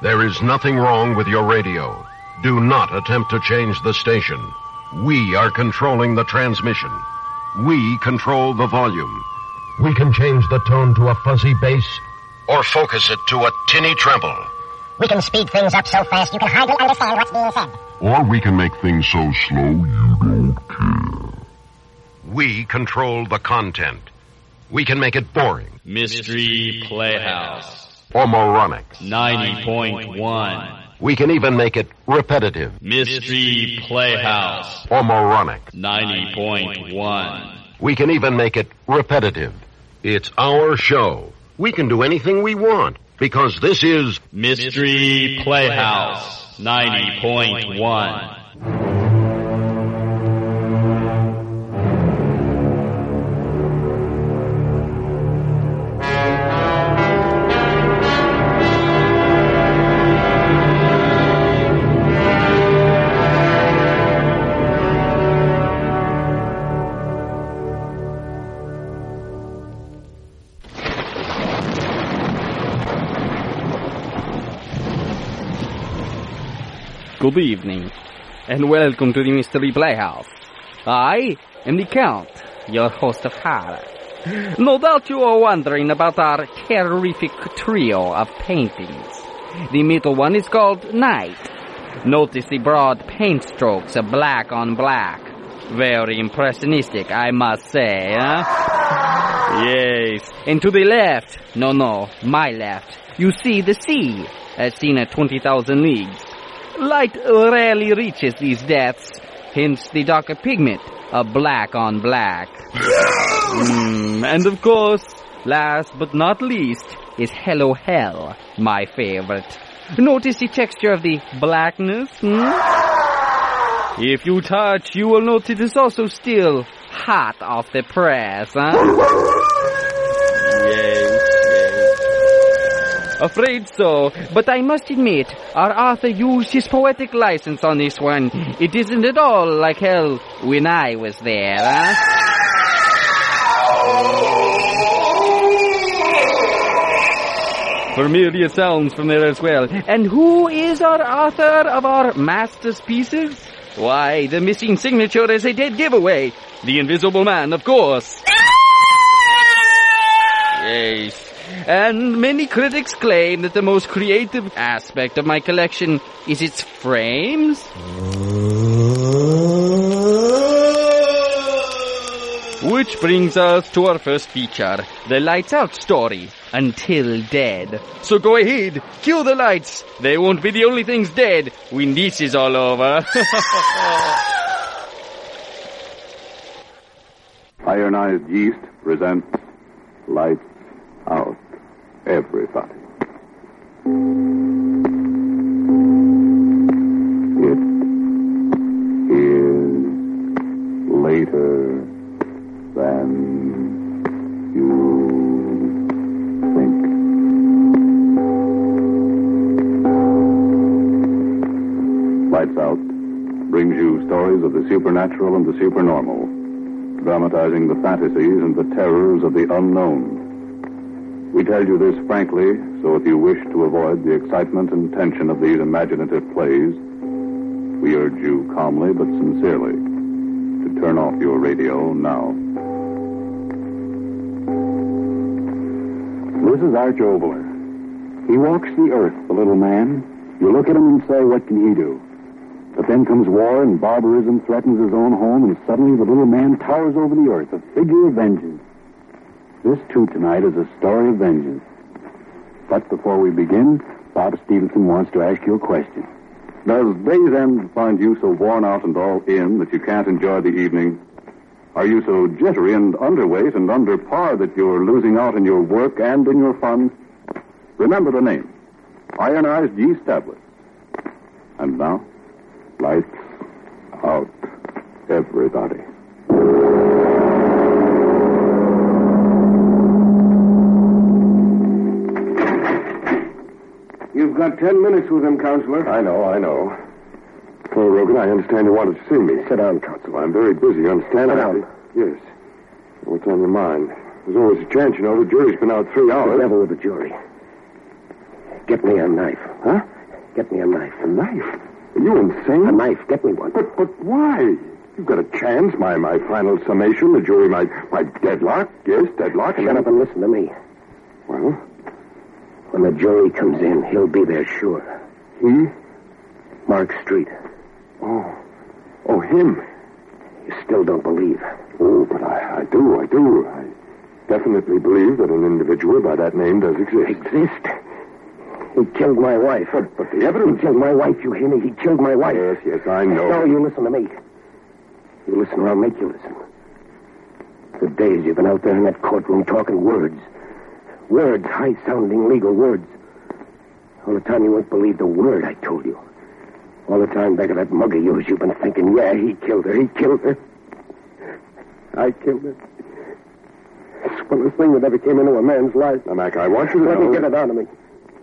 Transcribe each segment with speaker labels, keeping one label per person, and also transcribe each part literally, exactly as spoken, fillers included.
Speaker 1: There is nothing wrong with your radio. Do not attempt to change the station. We are controlling the transmission. We control the volume. We can change the tone to a fuzzy bass or focus it to a tinny treble.
Speaker 2: We can speed things up so fast you can hardly understand what's being said.
Speaker 3: Or we can make things so slow you don't care.
Speaker 1: We control the content. We can make it boring.
Speaker 4: Mystery Playhouse.
Speaker 1: Or moronic.
Speaker 4: ninety point one.
Speaker 1: We can even make it repetitive.
Speaker 4: Mystery Playhouse.
Speaker 1: Or moronic.
Speaker 4: ninety point one.
Speaker 1: We can even make it repetitive. It's our show. We can do anything we want because this is
Speaker 4: Mystery Playhouse. ninety point one.
Speaker 5: Good evening, and welcome to the Mystery Playhouse. I am the Count, your host of horror. No doubt you are wondering about our terrific trio of paintings. The middle one is called Night. Notice the broad paint strokes of black on black. Very impressionistic, I must say, huh? Yes, and to the left, no, no, my left, you see the sea, as seen at twenty thousand leagues. Light rarely reaches these depths, hence the darker pigment of black on black. mm, and of course, last but not least, is Hello Hell, my favorite. Notice the texture of the blackness, hmm? If you touch, you will notice it is also still hot off the press, huh? Yes. Afraid so, but I must admit, our author used his poetic license on this one. It isn't at all like hell when I was there, huh? Familiar sounds from there as well. And who is our author of our masterpieces? Why, the missing signature is a dead giveaway. The Invisible Man, of course. Yes. And many critics claim that the most creative aspect of my collection is its frames. Which brings us to our first feature, the Lights Out story, Until Dead. So go ahead, kill the lights. They won't be the only things dead when this is all over.
Speaker 6: Ironized Yeast presents Lights Out, everybody. It is later than you think. Lights Out brings you stories of the supernatural and the supernormal, dramatizing the fantasies and the terrors of the unknown. We tell you this frankly, so if you wish to avoid the excitement and tension of these imaginative plays, we urge you calmly but sincerely to turn off your radio now.
Speaker 7: This is Arch Obler. He walks the earth, the little man. You look at him and say, what can he do? But then comes war and barbarism threatens his own home, and suddenly the little man towers over the earth, a figure of vengeance. This, too, tonight is a story of vengeance. But before we begin, Bob Stevenson wants to ask you a question.
Speaker 6: Does day's end find you so worn out and all in that you can't enjoy the evening? Are you so jittery and underweight and under par that you're losing out in your work and in your fun? Remember the name, Ironized Yeast Tablets. And now, lights out, everybody.
Speaker 8: You've got ten minutes with him, Counselor.
Speaker 6: I know, I know. Oh, Rogan, I understand you wanted to see me. Sit down, Counselor. I'm very busy, you understand?
Speaker 8: Sit down.
Speaker 6: Yes. What's on your mind? There's always a chance, you know. The jury's been out three hours.
Speaker 7: The devil with the jury. Get me a knife.
Speaker 6: Huh?
Speaker 7: Get me a knife.
Speaker 6: A knife? Are you insane?
Speaker 7: A knife. Get me one.
Speaker 6: But but why? You've got a chance. My my final summation. The jury might might deadlock. Yes, deadlock.
Speaker 7: Shut up and listen to me.
Speaker 6: Well?
Speaker 7: When the jury comes in, he'll be there sure.
Speaker 6: He?
Speaker 7: Mark Street.
Speaker 6: Oh. Oh, him.
Speaker 7: You still don't believe.
Speaker 6: Oh, but I, I do, I do. I definitely believe that an individual by that name does exist.
Speaker 7: Exist? He killed my wife.
Speaker 6: But, but the evidence...
Speaker 7: He killed my wife, you hear me? He killed my wife.
Speaker 6: Yes, yes, I know.
Speaker 7: No, you listen to me. You listen or I'll make you listen. For days you've been out there in that courtroom talking words. Words, high-sounding legal words. All the time you won't believe the word I told you. All the time back of that mug of yours, you've been thinking, yeah, he killed her, he killed her. I killed her. It's the funnest thing that ever came into a man's life.
Speaker 6: Now, Mac, I want you to
Speaker 7: Let
Speaker 6: know...
Speaker 7: me get it out of me.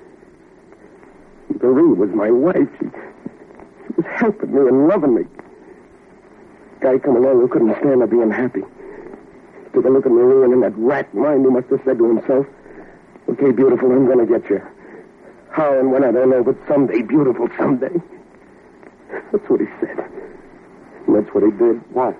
Speaker 7: Doreen was my wife. She, she was helping me and loving me. Guy come along who couldn't stand her being happy. Took a look at Marie, and in that rat mind, he must have said to himself, okay, beautiful, I'm going to get you. How and when, I don't know, but someday, beautiful, someday. That's what he said. And that's what he did.
Speaker 6: What?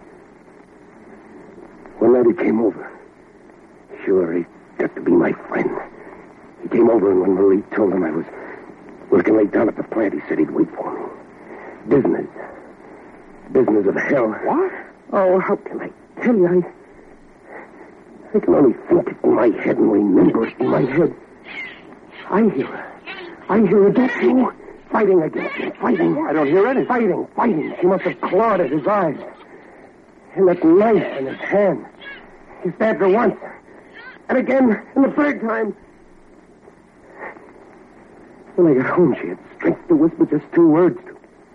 Speaker 7: One night he came over. Sure, he got to be my friend. He came over, and when Marie told him I was working late down at the plant, he said he'd wait for me. Business. Business of hell.
Speaker 6: What?
Speaker 7: Oh, how can I tell you? I, I can only think it in my head and remember it in my head. I hear her. I hear her, don't you? Fighting against him, fighting.
Speaker 6: I don't hear anything.
Speaker 7: Fighting, fighting. She must have clawed at his eyes. And that knife in his hand. He stabbed her once. And again, and the third time. When I got home, she had strength to whisper just two words to him.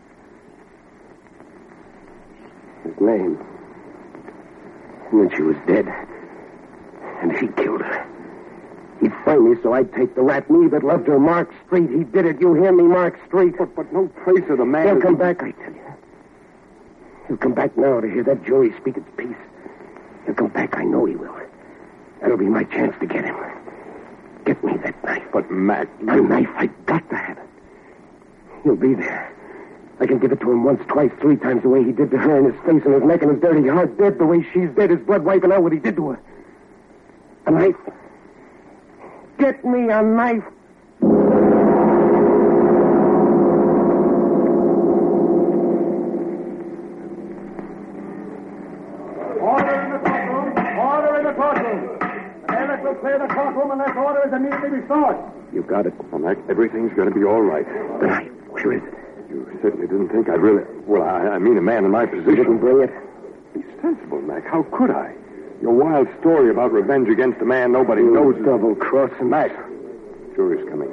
Speaker 7: His name. And then she was dead. And he killed her. He'd find me so I'd take the rat, me that loved her, Mark Street. He did it. You hear me, Mark Street?
Speaker 6: But, but no trace of the man...
Speaker 7: He'll come back, I tell you. He'll come back now to hear that jury speak its piece. He'll come back, I know he will. That'll be my chance to get him. Get me that knife.
Speaker 6: But, Mac...
Speaker 7: A knife, I got to have it. He'll be there. I can give it to him once, twice, three times the way he did to her, in his face and his neck and his dirty heart. Dead the way she's dead, his blood wiping out what he did to her. A knife. Get me a knife.
Speaker 9: Order in the courtroom. Order in the courtroom. The bailiff will clear the courtroom unless order is immediately restored.
Speaker 7: You got it.
Speaker 6: Well, Mac, everything's going to be all right.
Speaker 7: The knife. Where is it?
Speaker 6: You certainly didn't think I'd really... Well, I, I mean a man in my position.
Speaker 7: You didn't bring it?
Speaker 6: Be sensible, Mac. How could I? Your wild story about revenge against a man nobody
Speaker 7: you
Speaker 6: knows...
Speaker 7: double-crossing.
Speaker 6: Mac. Jury's coming.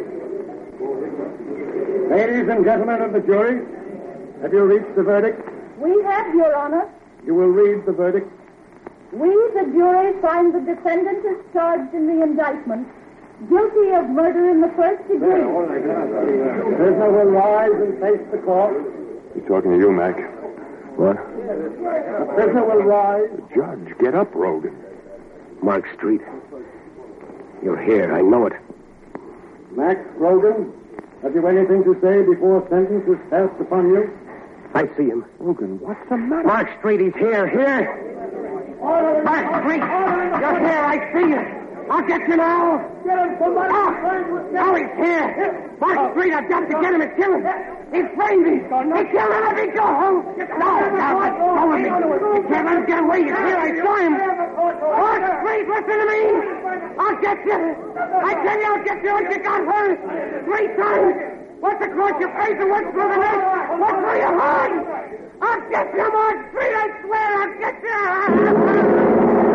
Speaker 9: Ladies and gentlemen of the jury, have you reached the verdict?
Speaker 10: We have, Your Honor.
Speaker 9: You will read the verdict.
Speaker 10: We, the jury, find the defendant is charged in the indictment guilty of murder in the first degree.
Speaker 9: Prisoner will rise and face the court.
Speaker 6: He's talking to you, Mac.
Speaker 7: What?
Speaker 9: The prisoner will rise.
Speaker 6: Judge, get up, Rogan.
Speaker 7: Mark Street. You're here, I know it.
Speaker 9: Max Rogan, have you anything to say before sentence is passed upon you?
Speaker 7: I see him.
Speaker 6: Rogan, what's the matter?
Speaker 7: Mark Street, he's here, here.
Speaker 9: Order,
Speaker 7: Mark Street,
Speaker 9: order,
Speaker 7: you're here, I see you. I'll get you now.
Speaker 9: Get him, somebody.
Speaker 7: Oh, now he's here. Mark Street, I've got to get him and kill him. He's framed me. He killed him. Let me go home. No, now let go of me. You can't let him get away. He's here. I saw him. Mark Street, listen to me. I'll get you. I tell you, I'll get you like you got her. Three times. Once across your face and once through the neck. Once through your heart. I'll get you, Mark Street. I swear I'll get you.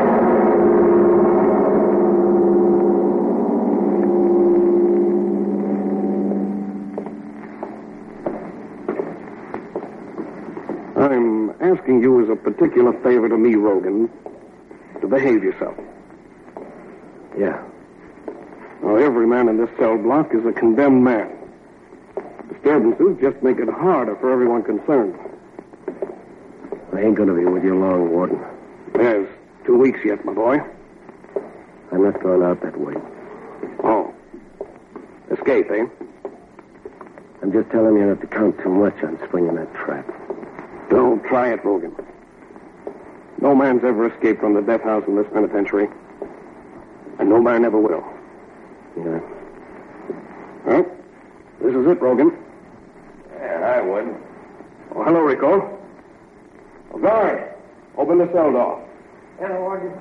Speaker 11: I'm asking you as a particular favor to me, Rogan, to behave yourself.
Speaker 7: Yeah.
Speaker 11: Now, every man in this cell block is a condemned man. Disturbances just make it harder for everyone concerned.
Speaker 7: I ain't going to be with you long, Warden.
Speaker 11: There's two weeks yet, my boy.
Speaker 7: I'm not going out that way.
Speaker 11: Oh. Escape, eh?
Speaker 12: I'm just telling you not to count too much on springing that trap.
Speaker 11: Don't try it, Rogan. No man's ever escaped from the death house in this penitentiary. And no man ever will.
Speaker 12: Yeah.
Speaker 11: Well, this is it, Rogan.
Speaker 8: Yeah, I would.
Speaker 11: Oh, hello, Rico. Oh, guard, open the cell door.
Speaker 8: Hello, Rogan.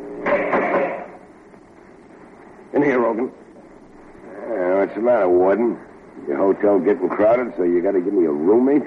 Speaker 11: In here, Rogan.
Speaker 8: Uh, what's the matter, Warden? Your hotel getting crowded, so you got to give me a roommate?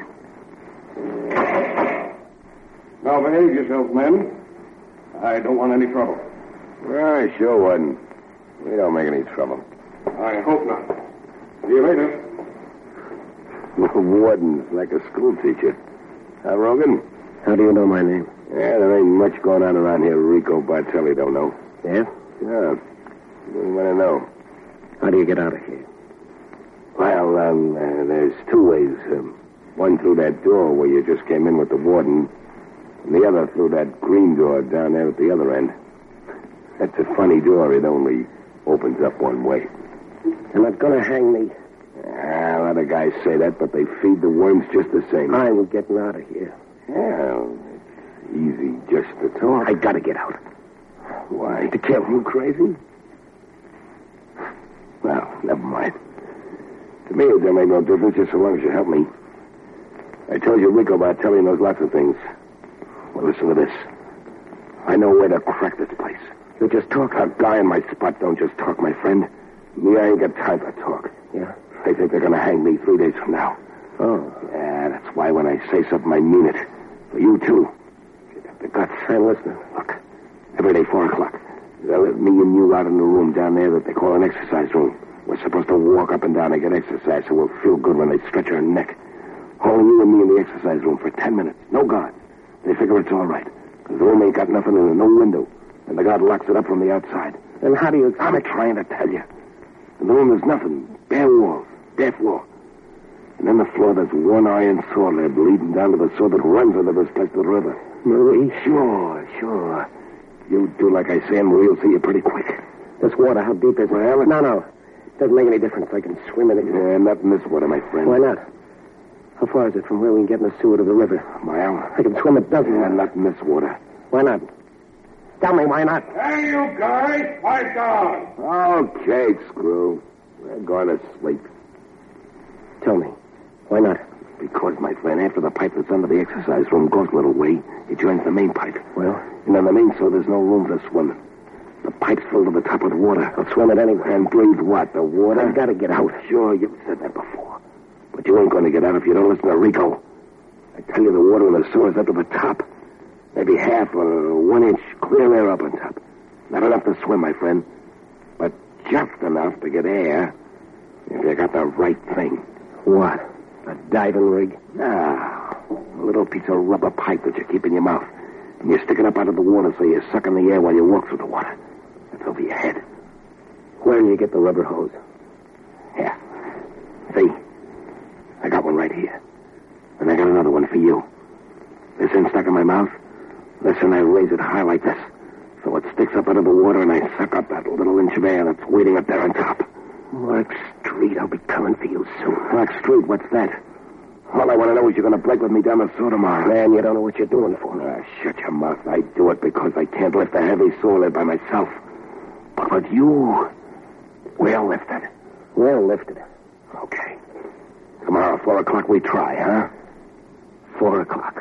Speaker 11: Now behave yourselves, men. I don't want any trouble.
Speaker 8: Right, sure, Warden. We don't make any trouble.
Speaker 11: I hope not. See you later.
Speaker 8: Warden's like a school teacher. Huh, Rogan?
Speaker 12: How do you know my name?
Speaker 8: Yeah, there ain't much going on around here Rico Bartelli don't know.
Speaker 12: Yeah?
Speaker 8: Yeah. What do you want to know?
Speaker 12: How do you get out of here?
Speaker 8: Well, um, uh, there's two ways. Um, one through that door where you just came in with the warden, and the other through that green door down there at the other end. That's a funny door. It only opens up one way.
Speaker 12: You're not going to hang me.
Speaker 8: Ah, a lot of guys say that, but they feed the worms just the same.
Speaker 12: I'm getting out of here.
Speaker 8: Yeah, it's easy just to talk.
Speaker 12: I got to get out.
Speaker 8: Why?
Speaker 12: To kill.
Speaker 8: You crazy? Well, never mind. To me, it don't make no difference just so long as you help me. I told you Rico Bartelli knows lots of things. Well, listen to this. I know where to crack this place. You just talk. A guy in my spot don't just talk, my friend. Me, I ain't got time to talk.
Speaker 12: Yeah?
Speaker 8: They think they're going to hang me three days from now.
Speaker 12: Oh.
Speaker 8: Yeah, that's why when I say something, I mean it. For you, too. You got the guts.
Speaker 12: I'm listening.
Speaker 8: Look, every day, four o'clock, they'll let me and you out in the room down there that they call an exercise room. We're supposed to walk up and down and get exercise so we'll feel good when they stretch our neck. Only you and me in the exercise room for ten minutes. No guard. They figure it's all right. Because the room ain't got nothing in it, no window. And the guard locks it up from the outside.
Speaker 12: And how do you...
Speaker 8: I'm trying to tell you. In the room there's nothing. Bare walls. Bare floor. And in the floor there's one iron saw lid leading down to the saw that runs into this place to the river.
Speaker 12: Marie?
Speaker 8: Sure, sure. You do like I say and Marie'll see you pretty quick.
Speaker 12: This water, how deep is it?
Speaker 8: Well,
Speaker 12: no, no. Doesn't make any difference. I can swim in it.
Speaker 8: Yeah, not in this water, my friend.
Speaker 12: Why not? How far is it from where we can get in the sewer to the river?
Speaker 8: A mile.
Speaker 12: I can swim a dozen.
Speaker 8: Yeah, not in this water.
Speaker 12: Why not? Tell me why not.
Speaker 9: Hey, you guys, pipe down.
Speaker 8: Okay, Screw. We're going to sleep.
Speaker 12: Tell me, why not?
Speaker 8: Because, my friend, after the pipe that's under the exercise room goes a little way, it joins the main pipe.
Speaker 12: Well?
Speaker 8: And on the main so there's no room to swim. The pipe's filled to the top with water.
Speaker 12: I'll swim it anyway.
Speaker 8: And breathe what? The water?
Speaker 12: I've got to get out.
Speaker 8: Sure, you've said that before. But you ain't going to get out if you don't listen to Rico. I tell you, the water in the sewer's up to the top. Maybe half or one inch clear air up on top. Not enough to swim, my friend. But just enough to get air if you got the right thing.
Speaker 12: What? A diving rig?
Speaker 8: Ah, a little piece of rubber pipe that you keep in your mouth. And you stick it up out of the water so you suck in the air while you walk through the water. That's over your head.
Speaker 12: Where do you get the rubber hose?
Speaker 8: Here. See? I got one right here. And I got another one for you. This end stuck in my mouth. Listen, I raise it high like this. So it sticks up out of the water and I suck up that little inch of air that's waiting up there on top.
Speaker 12: Mark Street, I'll be coming for you soon.
Speaker 8: Mark Street, what's that? All I want to know is you're going to break with me down the saw tomorrow.
Speaker 12: Man, you don't know what you're doing for.
Speaker 8: Ah, shut your mouth. I do it because I can't lift a heavy saw lid by myself. But with you, we'll lift it.
Speaker 12: We'll lift it.
Speaker 8: Okay. Tomorrow, four o'clock, we try, huh?
Speaker 12: Four o'clock.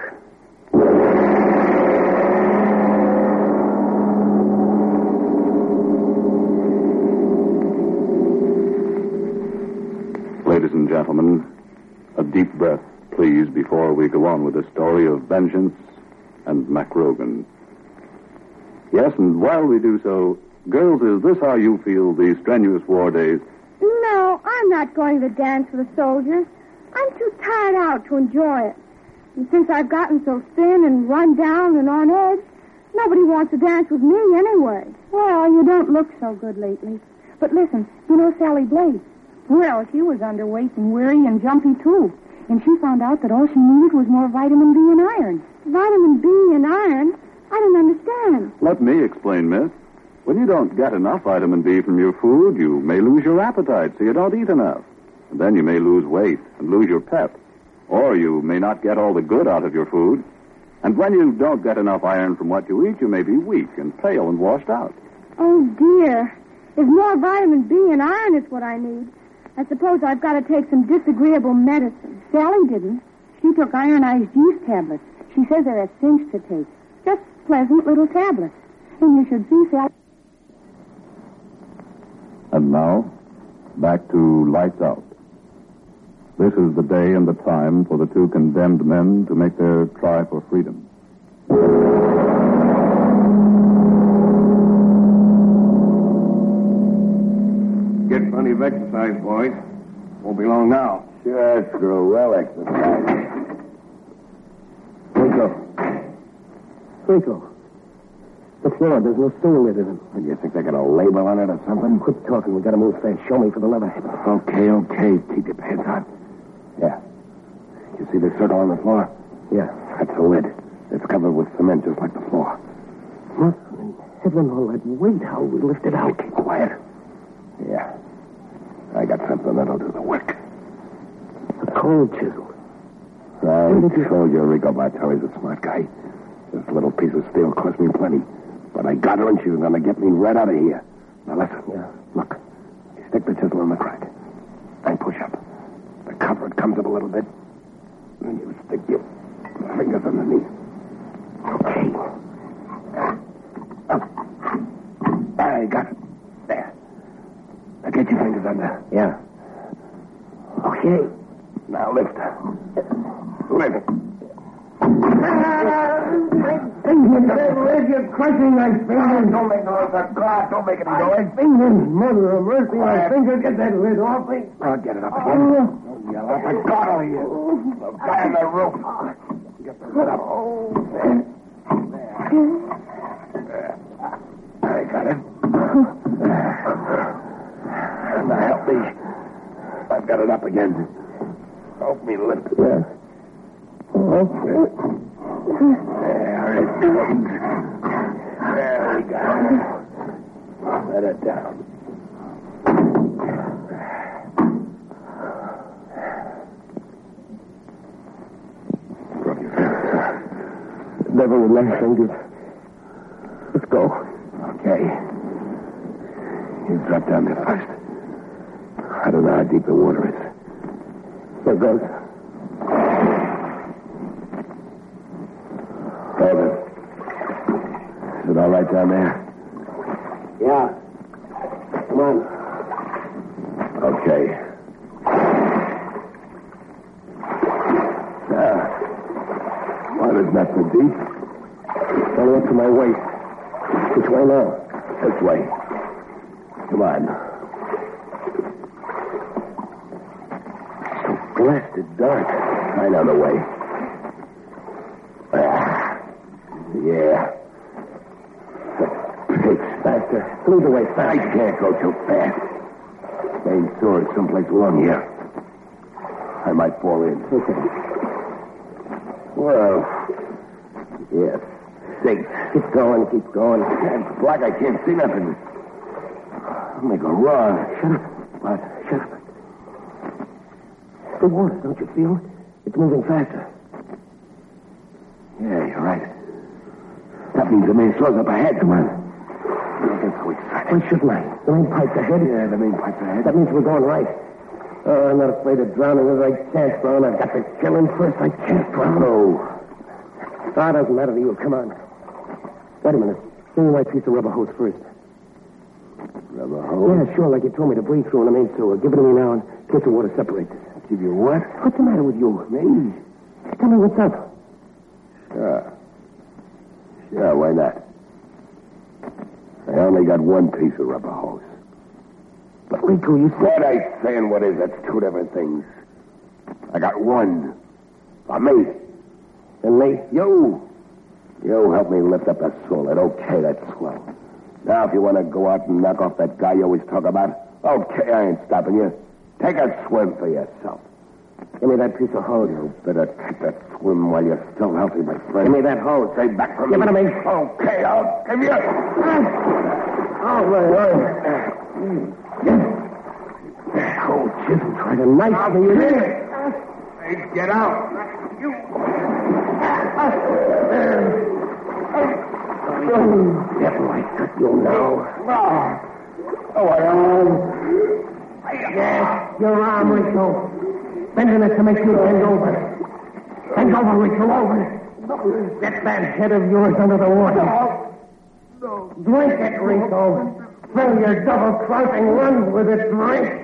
Speaker 6: Ladies and gentlemen, a deep breath, please, before we go on with the story of vengeance and Mac Rogan. Yes, and while we do so, girls, is this how you feel these strenuous war days?
Speaker 10: No, I'm not going to dance with the soldiers. I'm too tired out to enjoy it. And since I've gotten so thin and run down and on edge, nobody wants to dance with me anyway. Well, you don't look so good lately. But listen, you know Sally Blake? Well, she was underweight and weary and jumpy, too. And she found out that all she needed was more vitamin B and iron. Vitamin B and iron? I don't understand.
Speaker 6: Let me explain, miss. When you don't get enough vitamin B from your food, you may lose your appetite, so you don't eat enough. And then you may lose weight and lose your pep. Or you may not get all the good out of your food. And when you don't get enough iron from what you eat, you may be weak and pale and washed out.
Speaker 10: Oh, dear. If more vitamin B and iron is what I need, I suppose I've got to take some disagreeable medicine. Sally didn't. She took ironized yeast tablets. She says they're a cinch to take. Just pleasant little tablets. And you should see Sally.
Speaker 6: And now, back to Lights Out. This is the day and the time for the two condemned men to make their try for freedom.
Speaker 11: Get plenty of exercise, boys. Won't be long now.
Speaker 8: Sure, screw. Well exercise.
Speaker 12: Rico. Rico. The floor, there's no stool lid in it.
Speaker 8: What, you think they got a label on it or something?
Speaker 12: Quit talking. We gotta move fast. Show me for the lever.
Speaker 8: Okay, okay. Keep your pants on. Yeah. You see the circle on the floor?
Speaker 12: Yeah.
Speaker 8: That's the lid. It's covered with cement just like the floor.
Speaker 12: What in heaven all that weight? How we lift it out?
Speaker 8: Keep quiet. Yeah. I got something that'll do the work.
Speaker 12: A cold chisel.
Speaker 8: I told you Rico Bartelli's a smart guy. This little piece of steel cost me plenty. But I got her and she was going to get me right out of here. Now listen.
Speaker 12: Yeah.
Speaker 8: Look. You stick the chisel in the crack. And push up. The cover, it comes up a little bit. And you stick your fingers underneath.
Speaker 12: Okay.
Speaker 8: Up. I got it. There. Now get your fingers under.
Speaker 12: Yeah. Okay.
Speaker 8: Now lift. Lift.
Speaker 12: Fingers, you're crushing my fingers.
Speaker 8: Don't make no noise. God, don't make any noise.
Speaker 12: Fingers, mother of mercy, my fingers. Get that lid off me.
Speaker 8: I'll get it up again. Don't yell out for God over here. The guy on the roof. Get the lid up. There. There. I got it. Now help me. I've got it up again. Help me lift it.
Speaker 12: Yeah. Okay.
Speaker 8: There it comes. There we go. Let it down. Drop your fingers.
Speaker 12: Never relax, fingers. Let's go.
Speaker 8: Okay. You drop down there first. I don't know how deep the water is.
Speaker 12: There goes.
Speaker 8: Hold it. Is it all right down there?
Speaker 12: Yeah. Come on.
Speaker 8: Okay. Now, water's not so deep.
Speaker 12: It's only up to my waist. Which way now?
Speaker 8: This way. Come on. So blasted dark. I know the way. Ah, yeah. Pigs.
Speaker 12: Faster. Lead the way
Speaker 8: I
Speaker 12: fast.
Speaker 8: can't go too fast. Main door is someplace along here. I might fall in.
Speaker 12: Okay.
Speaker 8: Well, yes. Safe.
Speaker 12: Keep going, keep going.
Speaker 8: It's black. I can't see nothing. I'll make a run.
Speaker 12: Shut up.
Speaker 8: What?
Speaker 12: Shut up. The water, don't you feel? It's moving faster.
Speaker 8: Yeah, you're right. That means the main slow's up ahead. Come on. Don't get so excited.
Speaker 12: Why shouldn't I? The main pipe's ahead.
Speaker 8: Yeah, the main pipe's ahead.
Speaker 12: That means we're going right. Oh, I'm not afraid of drowning with I can't drown. I've got to kill him first. I can't drown.
Speaker 8: No.
Speaker 12: Ah, doesn't matter to you. Come on. Wait a minute. Give me my piece of rubber hose first.
Speaker 8: Rubber hose?
Speaker 12: Yeah, sure, like you told me to breathe through in the main sewer. Give it to me now and get the water separated.
Speaker 8: Give you what?
Speaker 12: What's the matter with you?
Speaker 8: Me?
Speaker 12: Tell me what's up.
Speaker 8: Sure. Sure, why not? I only got one piece of rubber hose.
Speaker 12: But, Rico, you said...
Speaker 8: What I say and what is, that's two different things. I got one. For me.
Speaker 12: And me?
Speaker 8: You. You help me lift up that solid. Okay, that's swell. Now, if you want to go out and knock off that guy you always talk about, okay, I ain't stopping you. Take a swim for yourself.
Speaker 12: Give me that piece of hose.
Speaker 8: You better take that swim while you're still healthy, my friend.
Speaker 12: Give me that hose.
Speaker 8: Stay back from
Speaker 12: Give
Speaker 8: me.
Speaker 12: it to me.
Speaker 8: Okay, I'll give you.
Speaker 12: Oh, my arm. Oh, chisel, try a knife for you.
Speaker 11: Hey, get out. You.
Speaker 12: Oh, devil, I got you now. Oh, my arm. Yes, your arm, Rico. Bending it to make you bend over. Bend over, Rico, over. Get that head of yours under the water. No. Drink it, Rico. Fill your double-crossing lungs with it. Drink.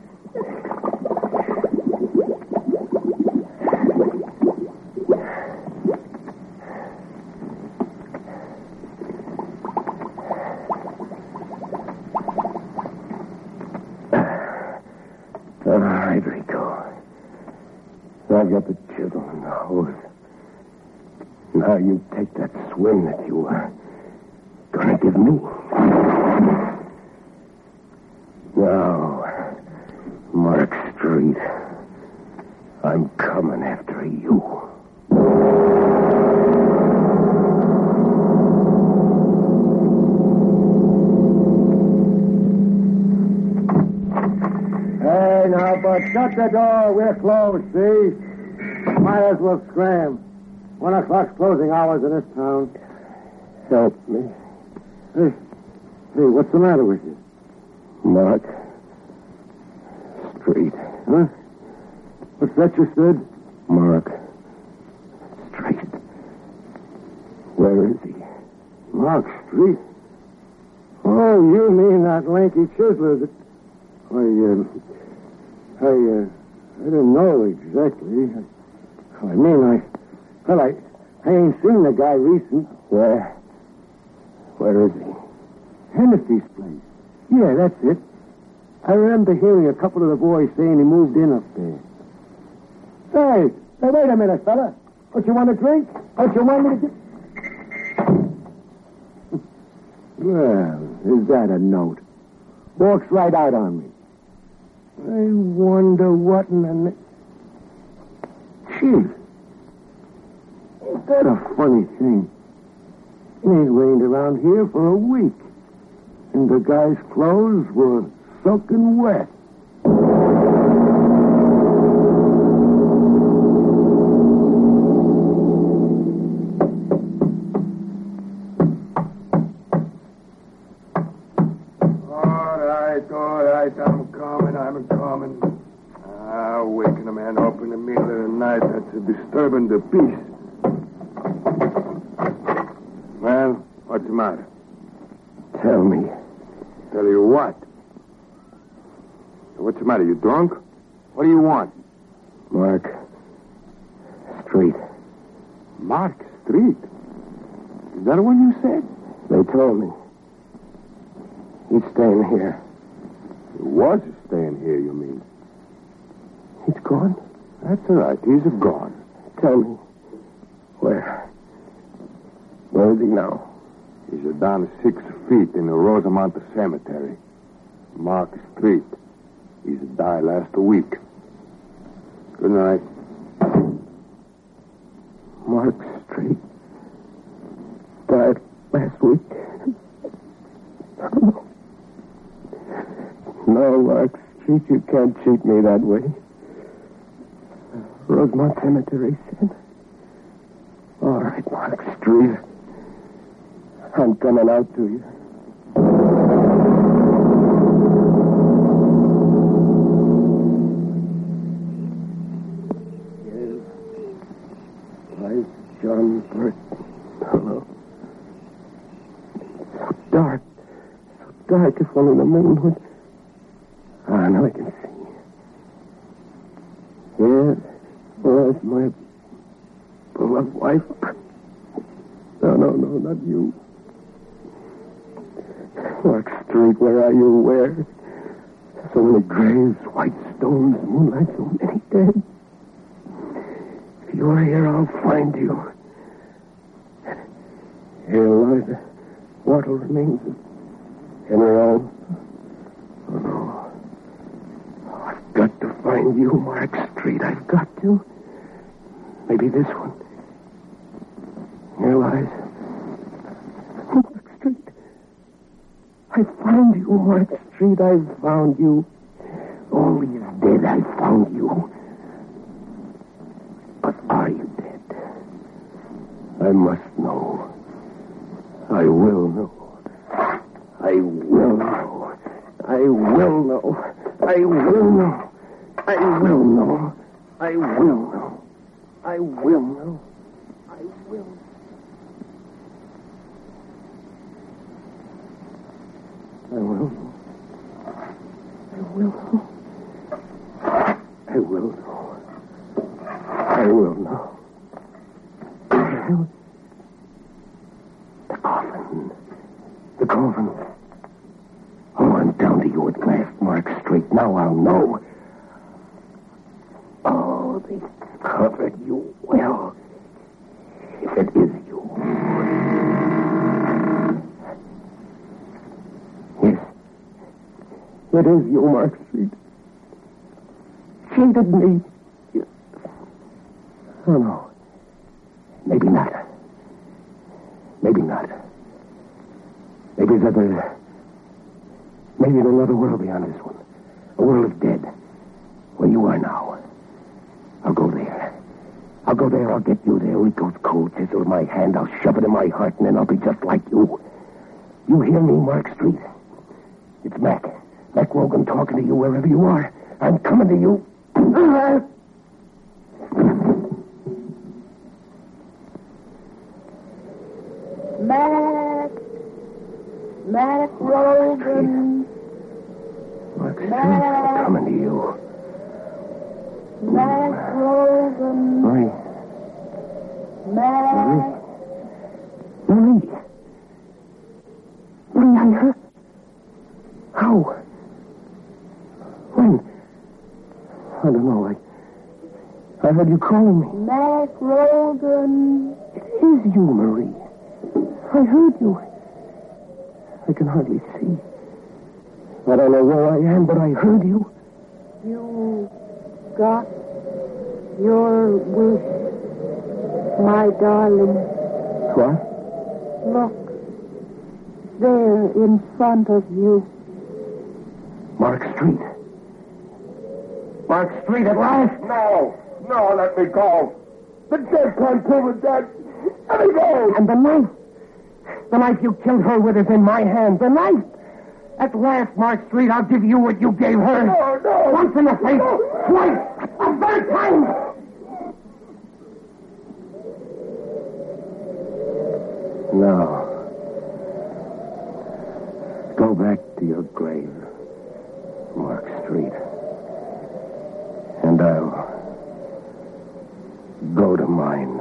Speaker 12: All right, Rico. I've got the chisel and the hose. Now you take that swing that you were gonna give me. Now, Mark Street, I'm coming after you.
Speaker 9: Hey, now, but shut the door. We're closed, see? Might as well scram. One o'clock's closing hours in this town.
Speaker 12: Help me.
Speaker 9: Hey, hey, what's the matter with you?
Speaker 12: Mark Street.
Speaker 9: Huh? What's that you said?
Speaker 12: Mark Street. Where is he?
Speaker 9: Mark Street? Oh, you mean that lanky chiseler that... I, uh... I, uh... I didn't know exactly. I mean, I... Well, I... I ain't seen the guy recent.
Speaker 12: Where? Where is he?
Speaker 9: Hennessy's place. Yeah, that's it. I remember hearing a couple of the boys saying he moved in up there. Say, hey, wait a minute, fella. Don't you want a drink? Don't you want me to get... Well, is that a note? Walks right out on me. I wonder what in the... Na- Chief. Ain't that a funny thing? It ain't rained around here for a week. And the guy's clothes were soaking wet.
Speaker 11: All right, all right. I'm coming, I'm coming. Ah, waking a man up in the middle of the night, that's a disturbing the peace. Well, what's the matter?
Speaker 12: Tell me.
Speaker 11: Tell you what? What's the matter? You drunk? What do you want?
Speaker 12: Mark Street.
Speaker 11: Mark Street? Is that what you said?
Speaker 12: They told me. He's staying here.
Speaker 11: He was staying here, you mean?
Speaker 12: He's gone?
Speaker 11: That's all right. He's gone.
Speaker 12: Tell me. Where? Where is he now?
Speaker 11: He's down six feet in the Rosamond Cemetery. Mark Street. He's died last week. Good night.
Speaker 12: Mark Street died last week. No, Mark Street, you can't cheat me that way. Rosemont Cemetery said. All right, Mark Street. I'm coming out to you. Yes. I'm John Burton. Hello. So dark. So dark if only the moon would... Ah, now I can see. Yes. Well, that's my beloved wife. No, no, no, not you. Mark Street, where are you? Where? So many graves, white stones, moonlight, so many dead. If you're here, I'll find you. Here lie the mortal remains of Henry Allen. Oh, no. Oh, I've got to find you, Mark Street. I've got to. Maybe this one. Here lies Mark Street. I found you, Mark Street. I found you. All these dead I found you. But are you dead? I must know. I will know. I will know. I will know. I will know. I will know. I will know. I will know. I will. I will know. I will know. I will know. I will know. The coffin. The coffin. Oh, I'm down to you at last, Mark Street. Now I'll know. Oh, they covered you well. If it is you. Yes. It is you, Mark Street. Cheated me. You... Oh, no. Maybe not. Maybe not. Maybe there's a... Maybe there's another world beyond this one. A world of dead. Where you are now. I'll go there. I'll go there. I'll get you there. Rico's cold chisel in my hand. I'll shove it in my heart, and then I'll be just like you. You hear me, Mark Street? It's Mac. Mac Rogan talking to you wherever you are. I'm coming to you.
Speaker 10: Mac. Mac Rogan.
Speaker 12: Mark Street, I'm coming to you.
Speaker 10: Mac Rogan.
Speaker 12: Marie.
Speaker 10: Mac.
Speaker 12: Marie. Marie, I heard. How? When? I don't know. I, I heard you calling me.
Speaker 10: Mac Rogan.
Speaker 12: It is you, Marie. I heard you. I can hardly see. I don't know where I am, but I heard you.
Speaker 10: You got your wish, my darling.
Speaker 12: What?
Speaker 10: Look, there in front of you.
Speaker 12: Mark Street. Mark Street at last?
Speaker 11: No, no, let me go. The dead can't prove it dead. Let me go.
Speaker 12: And the knife. The knife you killed her with is in my hand. The knife. At last, Mark Street, I'll give you what you gave her.
Speaker 11: No, no.
Speaker 12: Once in the face.
Speaker 11: No.
Speaker 12: Twice. A third time. No. Go back to your grave, Mark Street. And I'll go to mine.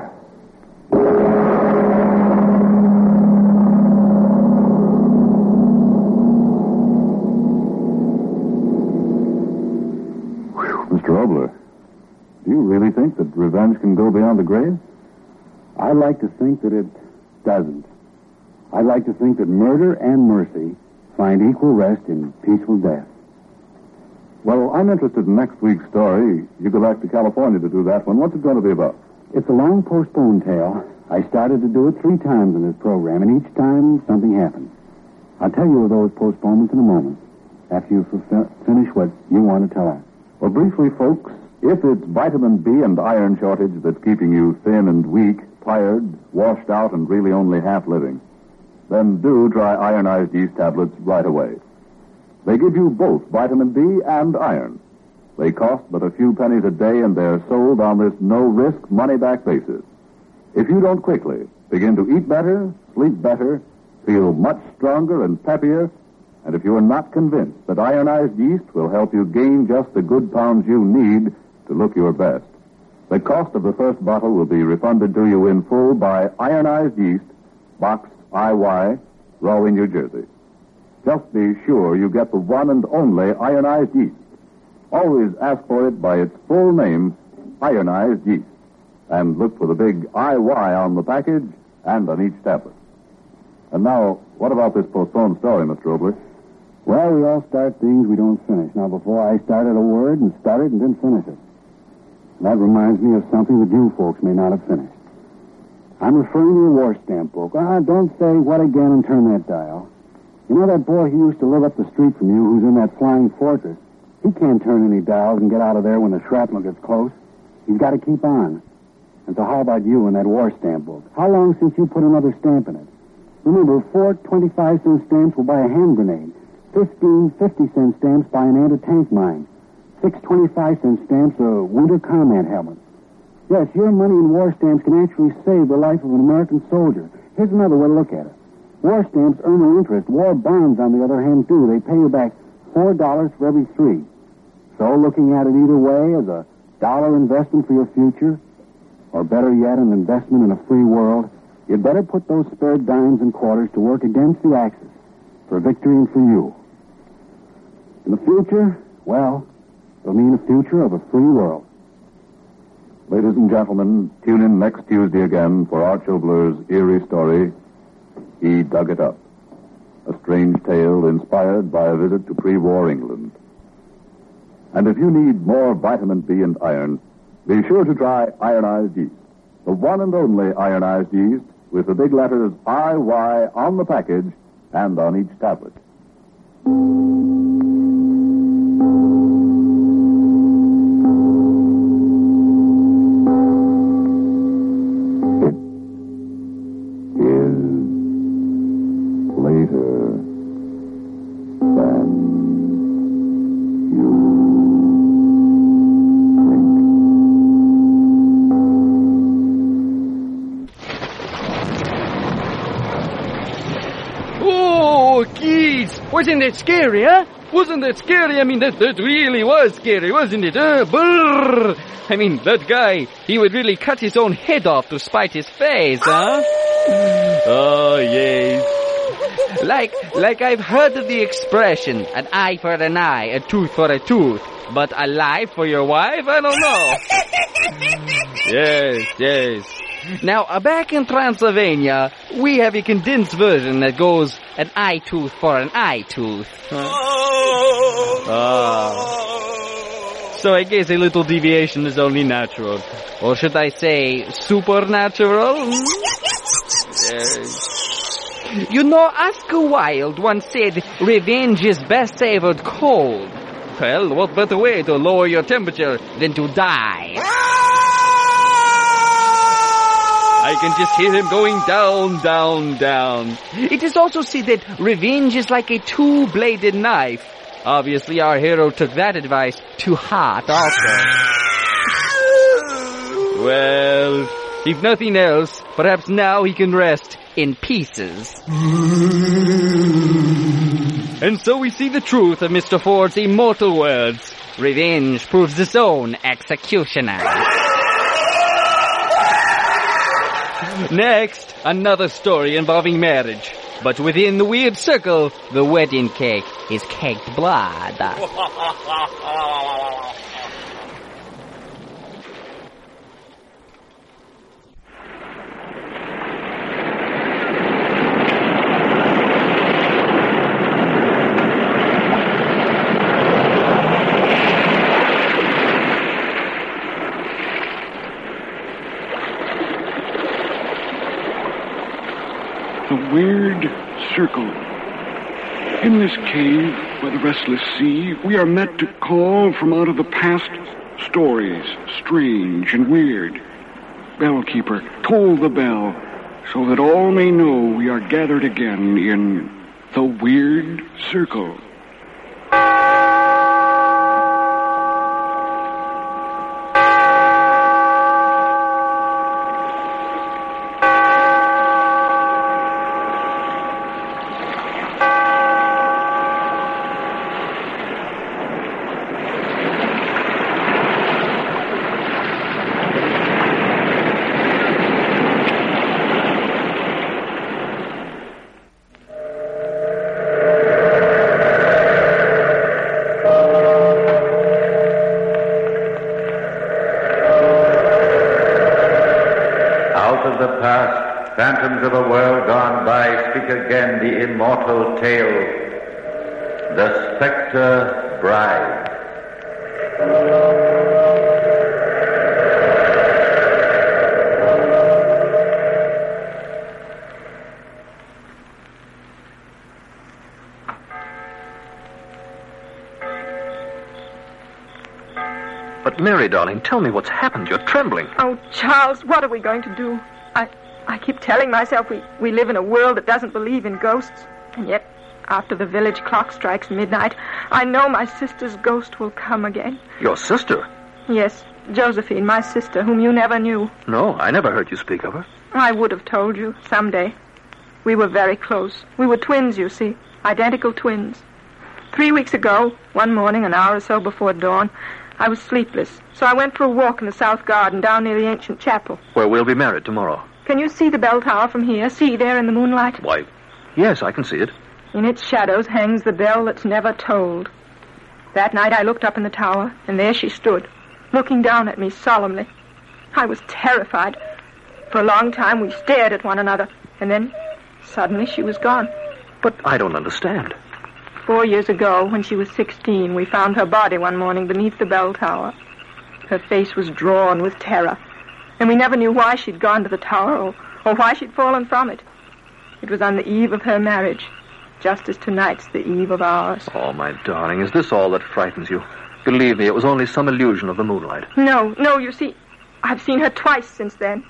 Speaker 6: Mister Obler, do you really think that revenge can go beyond the grave?
Speaker 7: I'd like to think that it doesn't. I'd like to think that murder and mercy find equal rest in peaceful death.
Speaker 6: Well, I'm interested in next week's story. You go back to California to do that one. What's it going to be about?
Speaker 7: It's a long postponed tale. I started to do it three times in this program, and each time something happened. I'll tell you of those postponements in a moment, after you fulfill, finish what you want to tell us.
Speaker 6: Well, briefly, folks, if it's vitamin B and iron shortage that's keeping you thin and weak, tired, washed out, and really only half living, then do try ironized yeast tablets right away. They give you both vitamin B and iron. They cost but a few pennies a day, and they're sold on this no-risk, money-back basis. If you don't quickly begin to eat better, sleep better, feel much stronger and peppier, and if you are not convinced that ironized yeast will help you gain just the good pounds you need to look your best, the cost of the first bottle will be refunded to you in full by Ironized Yeast, Box I Y, Rahway, New Jersey. Just be sure you get the one and only ironized yeast. Always ask for it by its full name, Ironized Yeast. And look for the big I Y on the package and on each tablet. And now, what about this postponed story, Mister Obler?
Speaker 7: Well, we all start things we don't finish. Now, before I started a word and started and didn't finish it. That reminds me of something that you folks may not have finished. I'm referring to the war stamp book. Ah, don't say what again and turn that dial. You know that boy who used to live up the street from you who's in that flying fortress? He can't turn any dials and get out of there when the shrapnel gets close. He's got to keep on. And so how about you and that war stamp book? How long since you put another stamp in it? Remember, four twenty-five cent stamps will buy a hand grenade. Fifteen fifty-cent stamps buy an anti-tank mine. Six twenty-five cent stamps a winter combat helmet. Yes, your money in war stamps can actually save the life of an American soldier. Here's another way to look at it. War stamps earn no interest. War bonds, on the other hand, do. They pay you back four dollars for every three. So looking at it either way as a dollar investment for your future, or better yet, an investment in a free world, you'd better put those spare dimes and quarters to work against the Axis for victory and for you. In the future, well, it'll mean a future of a free world.
Speaker 6: Ladies and gentlemen, tune in next Tuesday again for Art Schubler's eerie story, He Dug It Up, a strange tale inspired by a visit to pre-war England. And if you need more vitamin B and iron, be sure to try ironized yeast, the one and only ironized yeast with the big letters I Y on the package and on each tablet.
Speaker 5: Wasn't that scary, huh? Wasn't that scary? I mean, that, that really was scary, wasn't it? Uh, brrr. I mean, that guy, he would really cut his own head off to spite his face, huh? Oh, yes. Like, like I've heard of the expression, an eye for an eye, a tooth for a tooth, but a life for your wife? I don't know. Yes, yes. Now, uh, back in Transylvania, we have a condensed version that goes an eye tooth for an eye tooth. Huh? Ah. So I guess a little deviation is only natural. Or should I say, supernatural? Yes. You know, Oscar Wilde once said, revenge is best savored cold. Well, what better way to lower your temperature than to die? I can just hear him going down, down, down. It is also said that revenge is like a two-bladed knife. Obviously, our hero took that advice to heart also. Well, if nothing else, perhaps now he can rest in pieces. And so we see the truth of Mister Ford's immortal words. Revenge proves its own executioner. Next, another story involving marriage. But within the weird circle, the wedding cake is caked blood.
Speaker 13: The weird circle. In this cave by the restless sea, we are met to call from out of the past stories, strange and weird. Bellkeeper, toll the bell, so that all may know we are gathered again in the weird circle.
Speaker 14: Phantoms of a world gone by speak again the immortal tale, The Spectre Bride.
Speaker 15: But, Mary, darling, tell me what's happened. You're trembling.
Speaker 16: Oh, Charles, what are we going to do? I, I keep telling myself we, we live in a world that doesn't believe in ghosts. And yet, after the village clock strikes midnight, I know my sister's ghost will come again.
Speaker 15: Your sister?
Speaker 16: Yes, Josephine, my sister, whom you never knew.
Speaker 15: No, I never heard you speak of her.
Speaker 16: I would have told you someday. We were very close. We were twins, you see. Identical twins. Three weeks ago, one morning, an hour or so before dawn, I was sleepless. So I went for a walk in the south garden down near the ancient chapel.
Speaker 15: Where we'll be married tomorrow.
Speaker 16: Can you see the bell tower from here? See there in the moonlight?
Speaker 15: Why, yes, I can see it.
Speaker 16: In its shadows hangs the bell that's never tolled. That night I looked up in the tower, and there she stood, looking down at me solemnly. I was terrified. For a long time we stared at one another, and then suddenly she was gone.
Speaker 15: But I don't understand.
Speaker 16: Four years ago, when she was sixteen, we found her body one morning beneath the bell tower. Her face was drawn with terror, and we never knew why she'd gone to the tower or, or why she'd fallen from it. It was on the eve of her marriage, just as tonight's the eve of ours.
Speaker 15: Oh, my darling, is this all that frightens you? Believe me, it was only some illusion of the moonlight.
Speaker 16: No, no, you see, I've seen her twice since then.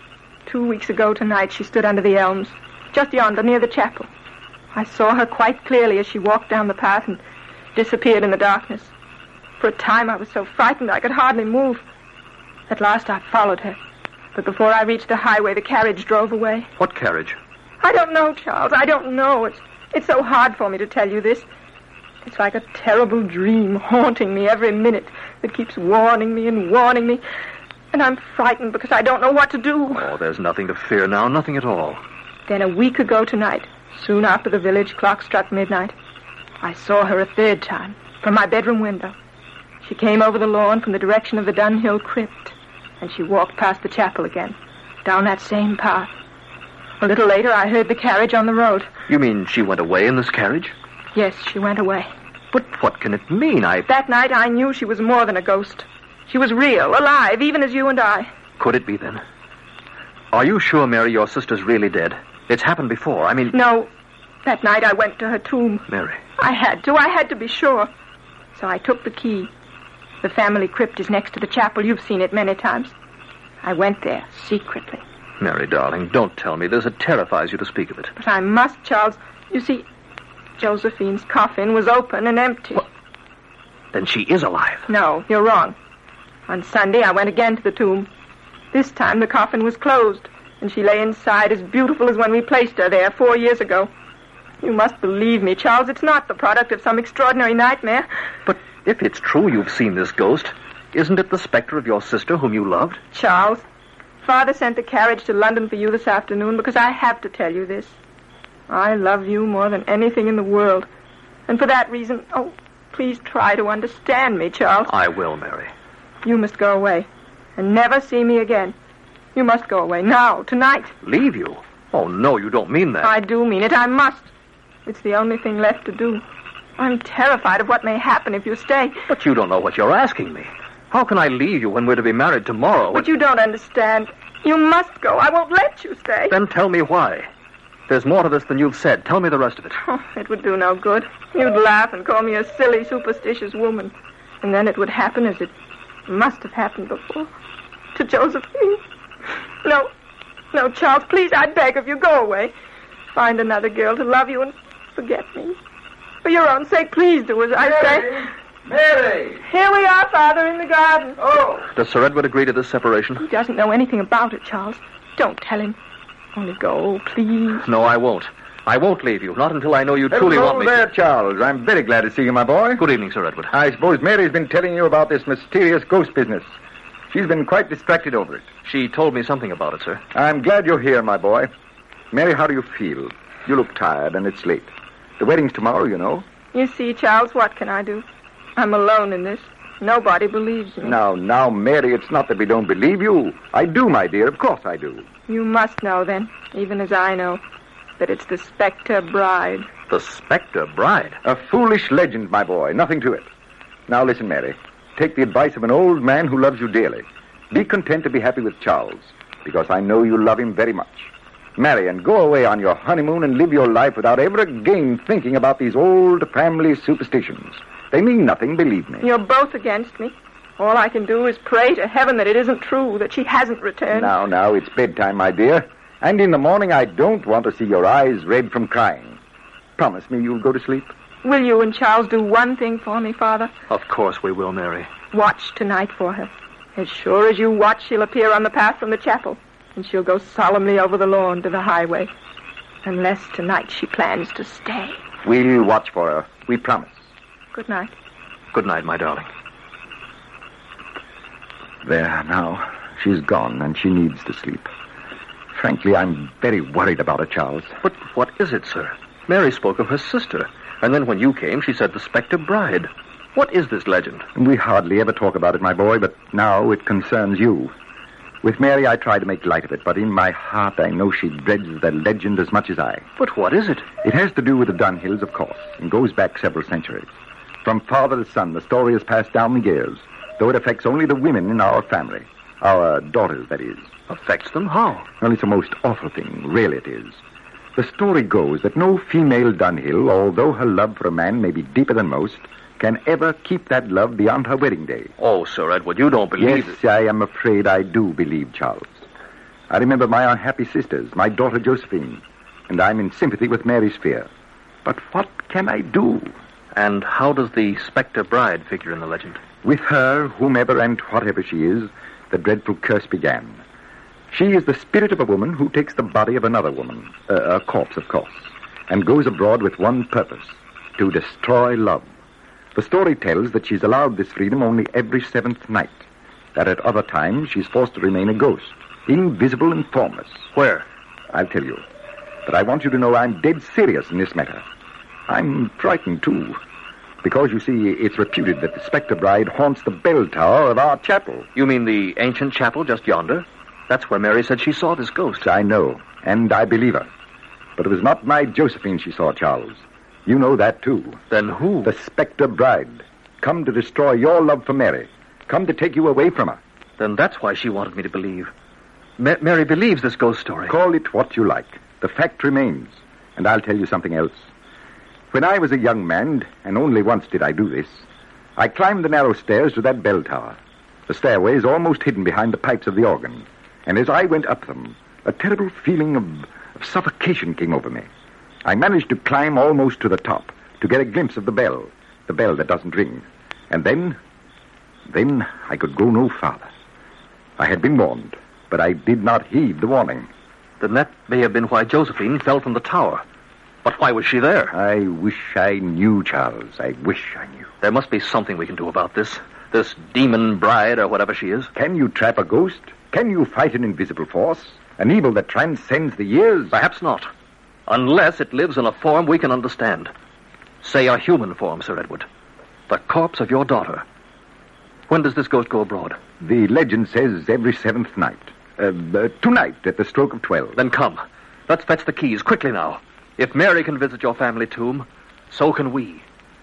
Speaker 16: Two weeks ago tonight, she stood under the elms, just yonder, near the chapel. I saw her quite clearly as she walked down the path and disappeared in the darkness. For a time, I was so frightened I could hardly move. At last, I followed her. But before I reached the highway, the carriage drove away.
Speaker 15: What carriage?
Speaker 16: I don't know, Charles. I don't know. It's, it's so hard for me to tell you this. It's like a terrible dream haunting me every minute that keeps warning me and warning me. And I'm frightened because I don't know what to do.
Speaker 15: Oh, there's nothing to fear now, nothing at all.
Speaker 16: Then a week ago tonight, soon after the village clock struck midnight, I saw her a third time from my bedroom window. She came over the lawn from the direction of the Dunhill crypt, and she walked past the chapel again, down that same path. A little later, I heard the carriage on the road.
Speaker 15: You mean she went away in this carriage?
Speaker 16: Yes, she went away.
Speaker 15: But what can it mean? I...
Speaker 16: That night, I knew she was more than a ghost. She was real, alive, even as you and I.
Speaker 15: Could it be, then? Are you sure, Mary, your sister's really dead? It's happened before. I mean...
Speaker 16: No. That night, I went to her tomb.
Speaker 15: Mary.
Speaker 16: I had to. I had to be sure. So I took the key. The family crypt is next to the chapel. You've seen it many times. I went there, secretly.
Speaker 15: Mary, darling, don't tell me this. It terrifies you to speak of it.
Speaker 16: But I must, Charles. You see, Josephine's coffin was open and empty.
Speaker 15: What? Then she is alive.
Speaker 16: No, you're wrong. On Sunday, I went again to the tomb. This time, the coffin was closed, and she lay inside as beautiful as when we placed her there four years ago. You must believe me, Charles. It's not the product of some extraordinary nightmare.
Speaker 15: But if it's true you've seen this ghost, isn't it the specter of your sister whom you loved?
Speaker 16: Charles, Father sent the carriage to London for you this afternoon because I have to tell you this. I love you more than anything in the world. And for that reason, oh, please try to understand me, Charles.
Speaker 15: I will, Mary.
Speaker 16: You must go away and never see me again. You must go away now, tonight.
Speaker 15: Leave you? Oh, no, you don't mean that.
Speaker 16: I do mean it. I must. It's the only thing left to do. I'm terrified of what may happen if you stay.
Speaker 15: But you don't know what you're asking me. How can I leave you when we're to be married tomorrow?
Speaker 16: But you don't understand. You must go. I won't let you stay.
Speaker 15: Then tell me why. There's more to this than you've said. Tell me the rest of it.
Speaker 16: Oh, it would do no good. You'd laugh and call me a silly, superstitious woman. And then it would happen as it must have happened before. To Josephine. No. No, Charles, please, I beg of you, go away. Find another girl to love you and forget me. For your own sake, please do as I
Speaker 17: Mary.
Speaker 16: say.
Speaker 17: Mary!
Speaker 16: Here we are, Father, in the garden.
Speaker 17: Oh!
Speaker 15: Does Sir Edward agree to this separation?
Speaker 16: He doesn't know anything about it, Charles. Don't tell him. Only go, please.
Speaker 15: No, I won't. I won't leave you, not until I know you
Speaker 17: Hello
Speaker 15: truly want me.
Speaker 17: there, Charles. I'm very glad to see you, my boy.
Speaker 15: Good evening, Sir Edward.
Speaker 17: I suppose Mary's been telling you about this mysterious ghost business. She's been quite distracted over it.
Speaker 15: She told me something about it, sir.
Speaker 17: I'm glad you're here, my boy. Mary, how do you feel? You look tired, and it's late. The wedding's tomorrow, you know.
Speaker 16: You see, Charles, what can I do? I'm alone in this. Nobody believes me.
Speaker 17: Now, now, Mary, it's not that we don't believe you. I do, my dear. Of course I do.
Speaker 16: You must know, then, even as I know, that it's the Spectre Bride.
Speaker 15: The Spectre Bride?
Speaker 17: A foolish legend, my boy. Nothing to it. Now, listen, Mary. Take the advice of an old man who loves you dearly. Be content to be happy with Charles, because I know you love him very much. Marry and go away on your honeymoon and live your life without ever again thinking about these old family superstitions. They mean nothing, believe me.
Speaker 16: You're both against me. All I can do is pray to heaven that it isn't true, that she hasn't returned.
Speaker 17: Now, now, it's bedtime, my dear. And in the morning, I don't want to see your eyes red from crying. Promise me you'll go to sleep.
Speaker 16: Will you and Charles do one thing for me, Father?
Speaker 15: Of course we will, Mary.
Speaker 16: Watch tonight for her. As sure as you watch, she'll appear on the path from the chapel, and she'll go solemnly over the lawn to the highway. Unless tonight she plans to stay.
Speaker 17: We'll watch for her. We promise.
Speaker 16: Good night.
Speaker 15: Good night, my darling.
Speaker 17: There, now. She's gone, and she needs to sleep. Frankly, I'm very worried about her, Charles.
Speaker 15: But what is it, sir? Mary spoke of her sister, and then when you came, she said the Spectre Bride. What is this legend?
Speaker 17: We hardly ever talk about it, my boy, but now it concerns you. With Mary, I try to make light of it, but in my heart, I know she dreads the legend as much as I.
Speaker 15: But what is it?
Speaker 17: It has to do with the Dunhills, of course, and goes back several centuries. From father to son, the story has passed down the years, though it affects only the women in our family. Our daughters, that is.
Speaker 15: Affects them? How?
Speaker 17: Well, it's a most awful thing. Really it is. The story goes that no female Dunhill, although her love for a man may be deeper than most, can ever keep that love beyond her wedding day.
Speaker 15: Oh, Sir Edward, you don't believe
Speaker 17: yes,
Speaker 15: it.
Speaker 17: I am afraid I do believe, Charles. I remember my unhappy sisters, my daughter Josephine, and I'm in sympathy with Mary's fear. But what can I do?
Speaker 15: And how does the Spectre Bride figure in the legend?
Speaker 17: With her, whomever and whatever she is, the dreadful curse began. She is the spirit of a woman who takes the body of another woman, uh, a corpse, of course, and goes abroad with one purpose, to destroy love. The story tells that she's allowed this freedom only every seventh night, that at other times she's forced to remain a ghost, invisible and formless.
Speaker 15: Where?
Speaker 17: I'll tell you. But I want you to know I'm dead serious in this matter. I'm frightened, too, because, you see, it's reputed that the Spectre Bride haunts the bell tower of our chapel.
Speaker 15: You mean the ancient chapel just yonder? That's where Mary said she saw this ghost.
Speaker 17: I know, and I believe her. But it was not my Josephine she saw, Charles. You know that, too.
Speaker 15: Then who?
Speaker 17: The Spectre Bride. Come to destroy your love for Mary. Come to take you away from her.
Speaker 15: Then that's why she wanted me to believe. Ma- Mary believes this ghost story.
Speaker 17: Call it what you like. The fact remains. And I'll tell you something else. When I was a young man, and only once did I do this, I climbed the narrow stairs to that bell tower. The stairway is almost hidden behind the pipes of the organ. And as I went up them, a terrible feeling of, of suffocation came over me. I managed to climb almost to the top, to get a glimpse of the bell, the bell that doesn't ring. And then, then I could go no farther. I had been warned, but I did not heed the warning.
Speaker 15: Then that may have been why Josephine fell from the tower. But why was she there?
Speaker 17: I wish I knew, Charles. I wish I knew.
Speaker 15: There must be something we can do about this. This demon bride, or whatever she is.
Speaker 17: Can you trap a ghost? Can you fight an invisible force? An evil that transcends the years?
Speaker 15: Perhaps not. Unless it lives in a form we can understand. Say a human form, Sir Edward. The corpse of your daughter. When does this ghost go abroad?
Speaker 17: The legend says every seventh night. Uh, uh, tonight, at the stroke of twelve.
Speaker 15: Then come. Let's fetch the keys, quickly now. If Mary can visit your family tomb, so can we.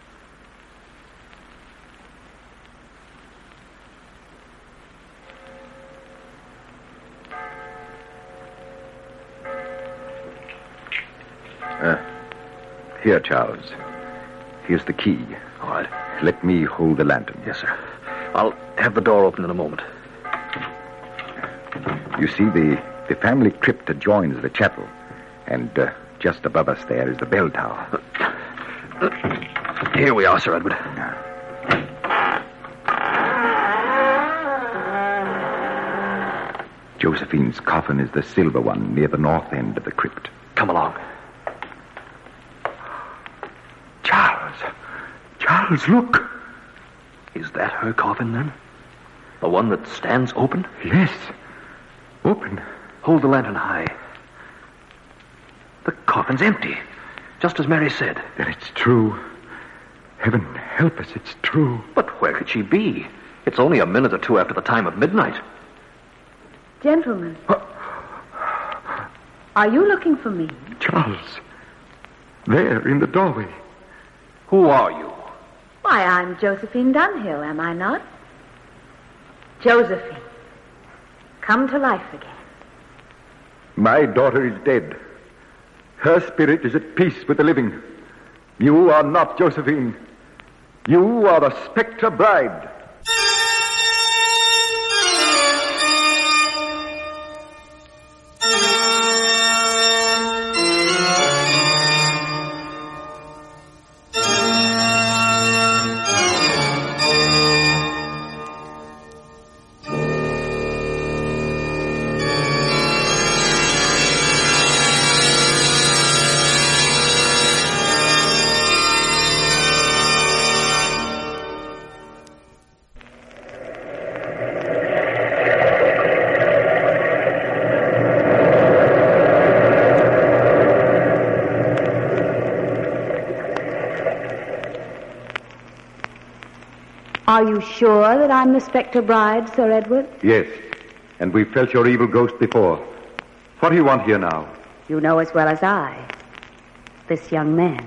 Speaker 17: Uh, here, Charles. Here's the key.
Speaker 15: All right.
Speaker 17: Let me hold the lantern.
Speaker 15: Yes, sir. I'll have the door open in a moment.
Speaker 17: You see, the, the family crypt adjoins the chapel. And uh, just above us there is the bell tower.
Speaker 15: Here we are, Sir Edward.
Speaker 17: Josephine's coffin is the silver one near the north end of the crypt.
Speaker 15: Come along.
Speaker 17: Charles. Charles, look.
Speaker 15: Is that her coffin, then? The one that stands open?
Speaker 17: Yes. Open.
Speaker 15: Hold the lantern high. The coffin's empty, just as Mary said.
Speaker 17: Then it's true. Heaven help us, it's true.
Speaker 15: But where could she be? It's only a minute or two after the time of midnight.
Speaker 18: Gentlemen. Are you looking for me?
Speaker 17: Charles. There, in the doorway.
Speaker 15: Who are you?
Speaker 18: Why, I'm Josephine Dunhill, am I not? Josephine. Come to life again.
Speaker 17: My daughter is dead. Her spirit is at peace with the living. You are not Josephine. You are the Spectre Bride.
Speaker 18: Are you sure that I'm the Spectre Bride, Sir Edward?
Speaker 17: Yes, and we've felt your evil ghost before. What do you want here now?
Speaker 18: You know as well as I. This young man.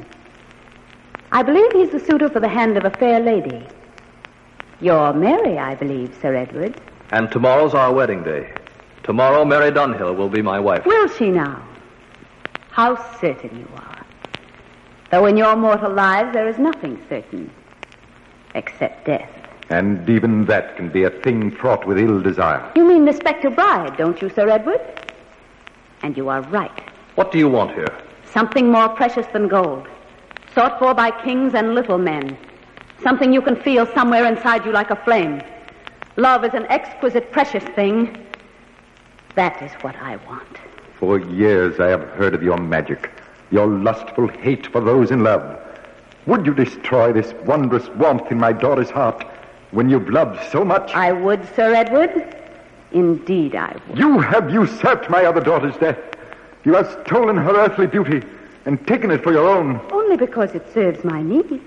Speaker 18: I believe he's the suitor for the hand of a fair lady. You're Mary, I believe, Sir Edward.
Speaker 15: And tomorrow's our wedding day. Tomorrow, Mary Dunhill will be my wife.
Speaker 18: Will she now? How certain you are. Though in your mortal lives there is nothing certain, except death.
Speaker 17: And even that can be a thing fraught with ill desire.
Speaker 18: You mean the Spectre Bride, don't you, Sir Edward? And you are right.
Speaker 15: What do you want here?
Speaker 18: Something more precious than gold. Sought for by kings and little men. Something you can feel somewhere inside you like a flame. Love is an exquisite, precious thing. That is what I want.
Speaker 17: For years I have heard of your magic, your lustful hate for those in love. Would you destroy this wondrous warmth in my daughter's heart when you've loved so much?
Speaker 18: I would, Sir Edward. Indeed I would.
Speaker 17: You have usurped my other daughter's death. You have stolen her earthly beauty and taken it for your own.
Speaker 18: Only because it serves my needs.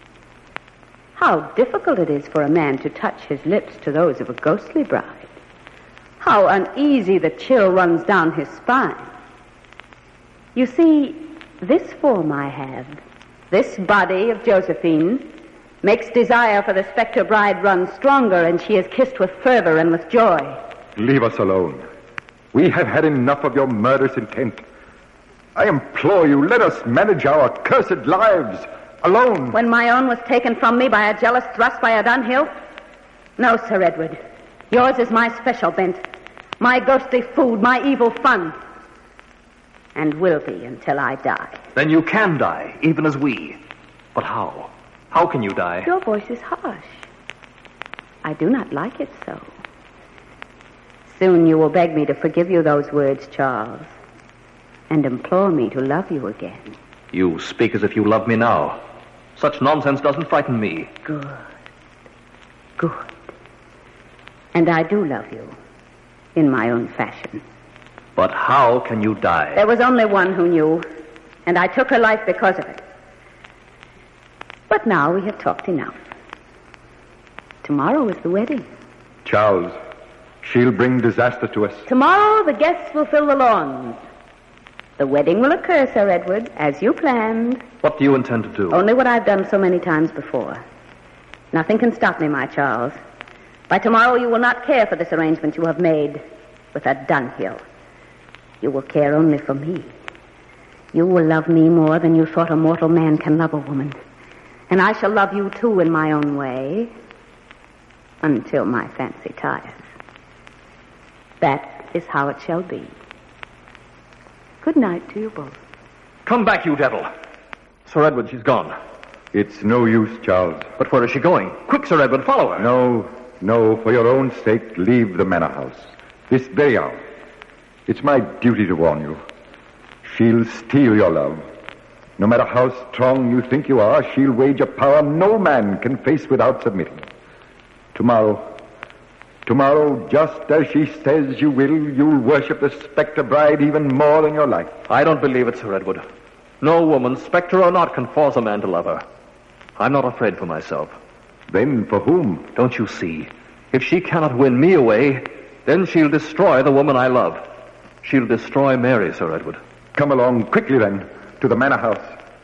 Speaker 18: How difficult it is for a man to touch his lips to those of a ghostly bride. How uneasy the chill runs down his spine. You see, this form I have, this body of Josephine, makes desire for the Spectre Bride run stronger, and she is kissed with fervor and with joy.
Speaker 17: Leave us alone. We have had enough of your murderous intent. I implore you, let us manage our cursed lives alone.
Speaker 18: When my own was taken from me by a jealous thrust by a Dunhill? No, Sir Edward. Yours is my special bent, my ghostly food, my evil fun, and will be until I die.
Speaker 15: Then you can die, even as we. But how? How can you die?
Speaker 18: Your voice is harsh. I do not like it so. Soon you will beg me to forgive you those words, Charles, and implore me to love you again.
Speaker 15: You speak as if you love me now. Such nonsense doesn't frighten me.
Speaker 18: Good. Good. And I do love you, in my own fashion.
Speaker 15: But how can you die?
Speaker 18: There was only one who knew, and I took her life because of it. But now we have talked enough. Tomorrow is the wedding.
Speaker 17: Charles, she'll bring disaster to us.
Speaker 18: Tomorrow the guests will fill the lawns. The wedding will occur, Sir Edward, as you planned.
Speaker 15: What do you intend to do?
Speaker 18: Only what I've done so many times before. Nothing can stop me, my Charles. By tomorrow you will not care for this arrangement you have made with a Dunhill. You will care only for me. You will love me more than you thought a mortal man can love a woman. And I shall love you, too, in my own way, until my fancy tires. That is how it shall be. Good night to you both.
Speaker 15: Come back, you devil. Sir Edward, she's gone.
Speaker 17: It's no use, Charles.
Speaker 15: But where is she going? Quick, Sir Edward, follow her.
Speaker 17: No, no, for your own sake, leave the manor house. This very hour. It's my duty to warn you. She'll steal your love. No matter how strong you think you are, she'll wage a power no man can face without submitting. Tomorrow, tomorrow, just as she says you will, you'll worship the Spectre Bride even more than your life.
Speaker 15: I don't believe it, Sir Edward. No woman, spectre or not, can force a man to love her. I'm not afraid for myself.
Speaker 17: Then for whom?
Speaker 15: Don't you see? If she cannot win me away, then she'll destroy the woman I love. She'll destroy Mary, Sir Edward.
Speaker 17: Come along quickly, then, to the manor house.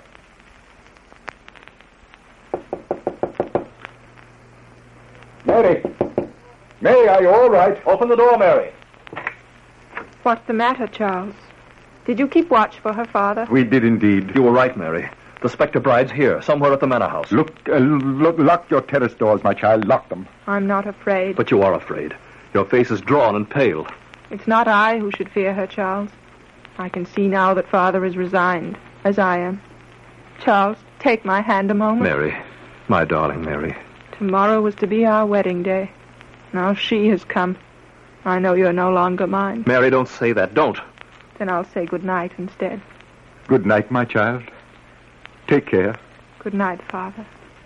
Speaker 17: Mary! Mary, are you all right?
Speaker 15: Open the door, Mary.
Speaker 16: What's the matter, Charles? Did you keep watch for her father?
Speaker 17: We did indeed.
Speaker 15: You were right, Mary. The Spectre Bride's here, somewhere at the manor house.
Speaker 17: Look, uh, look, lock your terrace doors, my child. Lock them.
Speaker 16: I'm not afraid.
Speaker 15: But you are afraid. Your face is drawn and pale.
Speaker 16: It's not I who should fear her, Charles. I can see now that father is resigned, as I am. Charles, take my hand a moment.
Speaker 15: Mary, my darling Mary.
Speaker 16: Tomorrow was to be our wedding day. Now she has come. I know you're no longer mine.
Speaker 15: Mary, don't say that. Don't.
Speaker 16: Then I'll say good night instead.
Speaker 17: Good night, my child. Take care.
Speaker 16: Good night, Father.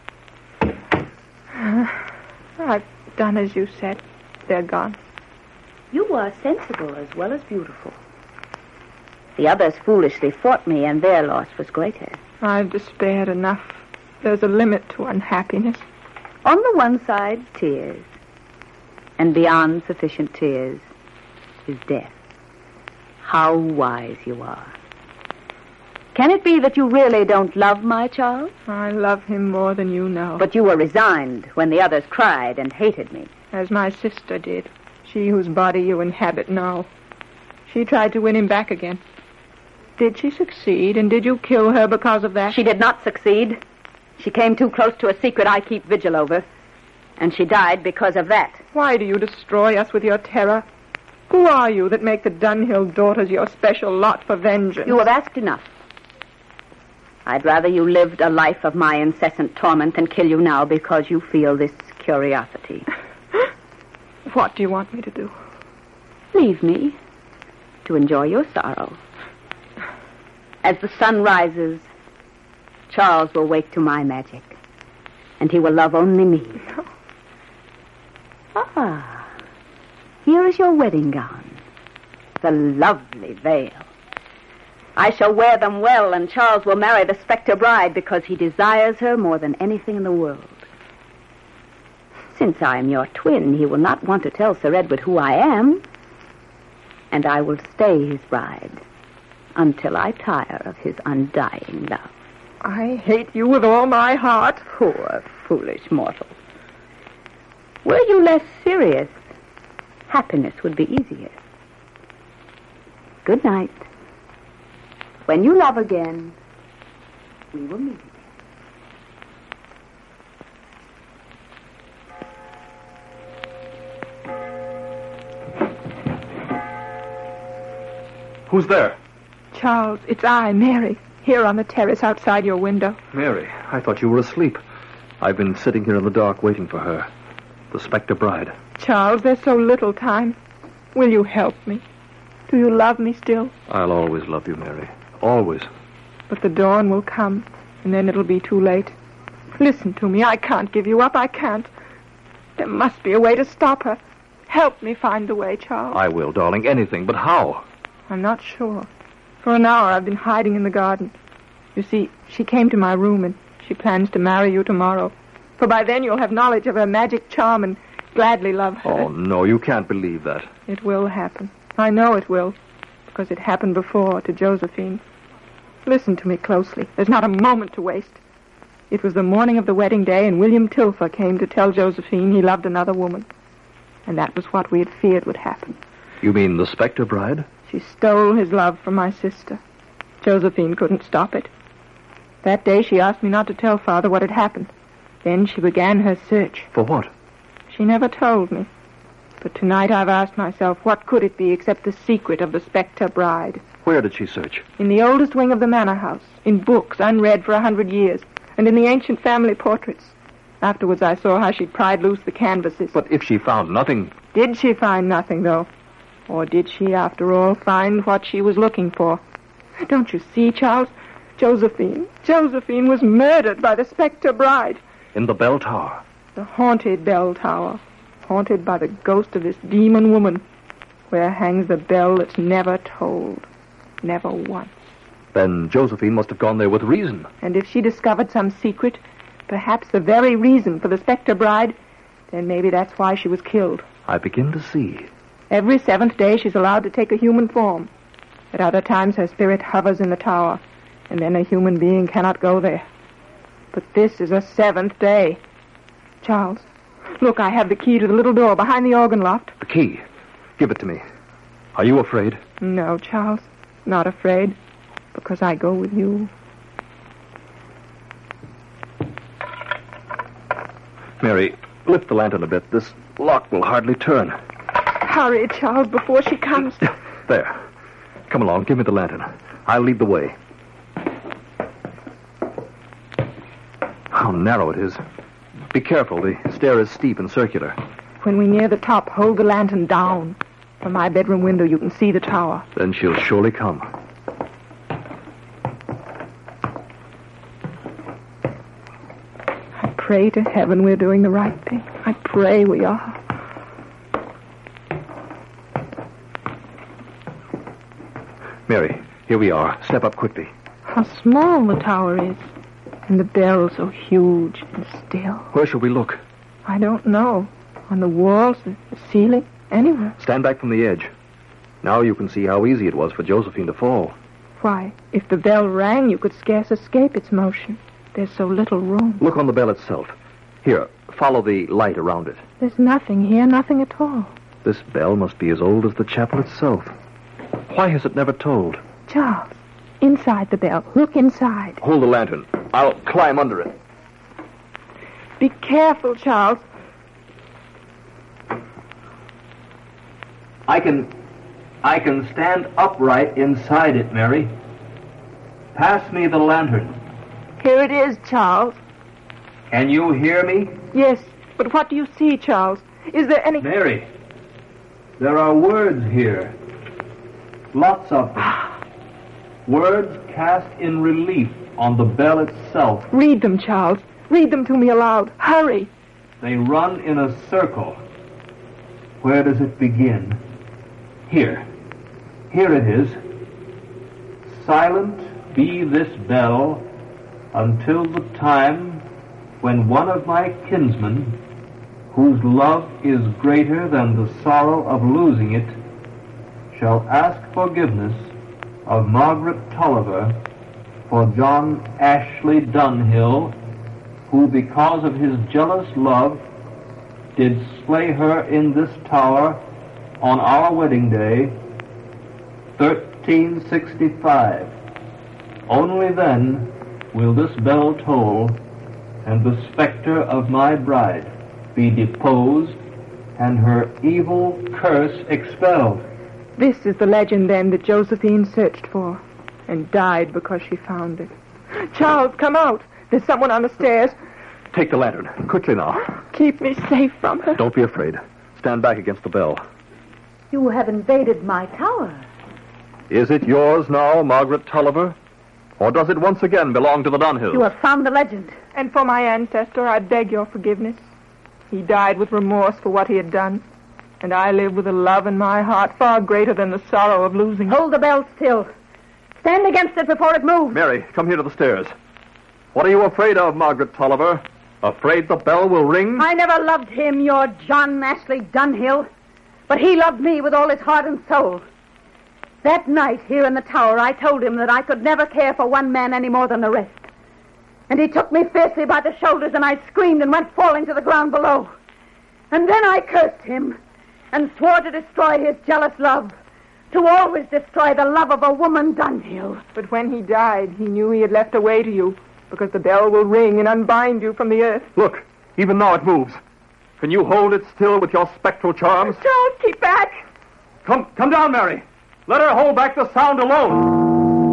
Speaker 16: Uh, I've done as you said. They're gone.
Speaker 18: You were sensible as well as beautiful. The others foolishly fought me, and their loss was greater.
Speaker 16: I've despaired enough. There's a limit to unhappiness.
Speaker 18: On the one side, tears. And beyond sufficient tears is death. How wise you are. Can it be that you really don't love my Charles?
Speaker 16: I love him more than you know.
Speaker 18: But you were resigned when the others cried and hated me.
Speaker 16: As my sister did. She whose body you inhabit now. She tried to win him back again. Did she succeed, and did you kill her because of that?
Speaker 18: She did not succeed. She came too close to a secret I keep vigil over. And she died because of that.
Speaker 16: Why do you destroy us with your terror? Who are you that make the Dunhill daughters your special lot for vengeance?
Speaker 18: You have asked enough. I'd rather you lived a life of my incessant torment than kill you now because you feel this curiosity.
Speaker 16: What do you want me to do?
Speaker 18: Leave me to enjoy your sorrow. As the sun rises, Charles will wake to my magic, and he will love only me.
Speaker 16: No.
Speaker 18: Ah, here is your wedding gown, the lovely veil. I shall wear them well, and Charles will marry the spectre bride because he desires her more than anything in the world. Since I am your twin, he will not want to tell Sir Edward who I am, and I will stay his bride until I tire of his undying love.
Speaker 16: I hate you with all my heart.
Speaker 18: Poor, foolish mortal. Were you less serious, happiness would be easier. Good night. When you love again, we will meet.
Speaker 15: Who's there?
Speaker 16: Charles, it's I, Mary, here on the terrace outside your window.
Speaker 15: Mary, I thought you were asleep. I've been sitting here in the dark waiting for her. The spectre bride.
Speaker 16: Charles, there's so little time. Will you help me? Do you love me still?
Speaker 15: I'll always love you, Mary. Always.
Speaker 16: But the dawn will come, and then it'll be too late. Listen to me. I can't give you up. I can't. There must be a way to stop her. Help me find the way, Charles.
Speaker 15: I will, darling. Anything. But how?
Speaker 16: I'm not sure. For an hour I've been hiding in the garden. You see, she came to my room, and she plans to marry you tomorrow. For by then you'll have knowledge of her magic charm and gladly love her.
Speaker 15: Oh, no, you can't believe that.
Speaker 16: It will happen. I know it will, because it happened before to Josephine. Listen to me closely. There's not a moment to waste. It was the morning of the wedding day, and William Tilfer came to tell Josephine he loved another woman. And that was what we had feared would happen.
Speaker 15: You mean the spectre bride?
Speaker 16: She stole his love from my sister. Josephine couldn't stop it. That day she asked me not to tell Father what had happened. Then she began her search.
Speaker 15: For what?
Speaker 16: She never told me. But tonight I've asked myself, what could it be except the secret of the spectre bride?
Speaker 15: Where did she search?
Speaker 16: In the oldest wing of the manor house, in books unread for a hundred years, and in the ancient family portraits. Afterwards I saw how she'd pried loose the canvases.
Speaker 15: But if she found nothing...
Speaker 16: Did she find nothing, though? Or did she, after all, find what she was looking for? Don't you see, Charles? Josephine. Josephine was murdered by the spectre bride.
Speaker 15: In the bell tower?
Speaker 16: The haunted bell tower. Haunted by the ghost of this demon woman. Where hangs the bell that's never tolled. Never once.
Speaker 15: Then Josephine must have gone there with reason.
Speaker 16: And if she discovered some secret, perhaps the very reason for the spectre bride, then maybe that's why she was killed.
Speaker 15: I begin to see.
Speaker 16: Every seventh day she's allowed to take a human form. At other times her spirit hovers in the tower, and then a human being cannot go there. But this is a seventh day. Charles, look, I have the key to the little door behind the organ loft.
Speaker 15: The key? Give it to me. Are you afraid?
Speaker 16: No, Charles, not afraid, because I go with you.
Speaker 15: Mary, lift the lantern a bit. This lock will hardly turn.
Speaker 16: Hurry, Charles, before she comes.
Speaker 15: There. Come along, give me the lantern. I'll lead the way. How narrow it is. Be careful, the stair is steep and circular.
Speaker 16: When we near the top, hold the lantern down. From my bedroom window, you can see the tower.
Speaker 15: Then she'll surely come.
Speaker 16: I pray to heaven we're doing the right thing. I pray we are.
Speaker 15: Mary, here we are. Step up quickly.
Speaker 16: How small the tower is. And the bell so huge and still.
Speaker 15: Where shall we look?
Speaker 16: I don't know. On the walls, the ceiling, anywhere.
Speaker 15: Stand back from the edge. Now you can see how easy it was for Josephine to fall.
Speaker 16: Why, if the bell rang, you could scarce escape its motion. There's so little room.
Speaker 15: Look on the bell itself. Here, follow the light around it.
Speaker 16: There's nothing here, nothing at all.
Speaker 15: This bell must be as old as the chapel itself. Why has it never tolled?
Speaker 16: Charles, inside the bell. Look inside.
Speaker 15: Hold the lantern. I'll climb under it.
Speaker 16: Be careful, Charles.
Speaker 15: I can... I can stand upright inside it, Mary. Pass me the lantern.
Speaker 16: Here it is, Charles.
Speaker 15: Can you hear me?
Speaker 16: Yes, but what do you see, Charles? Is there any...
Speaker 15: Mary, there are words here. Lots of them. Words cast in relief on the bell itself.
Speaker 16: Read them, Charles. Read them to me aloud. Hurry.
Speaker 15: They run in a circle. Where does it begin? Here. Here it is. Silent be this bell until the time when one of my kinsmen, whose love is greater than the sorrow of losing it, shall ask forgiveness of Margaret Tulliver for John Ashley Dunhill, who because of his jealous love did slay her in this tower on our wedding day, thirteen sixty-five. Only then will this bell toll, and the specter of my bride be deposed, and her evil curse expelled.
Speaker 16: This is the legend, then, that Josephine searched for, and died because she found it. Charles, come out. There's someone on the stairs.
Speaker 15: Take the lantern. Quickly now.
Speaker 16: Keep me safe from her.
Speaker 15: Don't be afraid. Stand back against the bell.
Speaker 18: You have invaded my tower.
Speaker 15: Is it yours now, Margaret Tulliver? Or does it once again belong to the Dunhills?
Speaker 18: You have found the legend.
Speaker 16: And for my ancestor, I beg your forgiveness. He died with remorse for what he had done. And I live with a love in my heart far greater than the sorrow of losing it.
Speaker 18: Hold the bell still. Stand against it before it moves.
Speaker 15: Mary, come here to the stairs. What are you afraid of, Margaret Tulliver? Afraid the bell will ring?
Speaker 18: I never loved him, your John Ashley Dunhill. But he loved me with all his heart and soul. That night here in the tower, I told him that I could never care for one man any more than the rest. And he took me fiercely by the shoulders, and I screamed and went falling to the ground below. And then I cursed him and swore to destroy his jealous love, to always destroy the love of a woman, Dunhill.
Speaker 16: But when he died, he knew he had left a way to you, because the bell will ring and unbind you from the earth.
Speaker 15: Look, even now it moves. Can you hold it still with your spectral charms?
Speaker 16: Charles, keep back.
Speaker 15: Come, come down, Mary. Let her hold back the sound alone.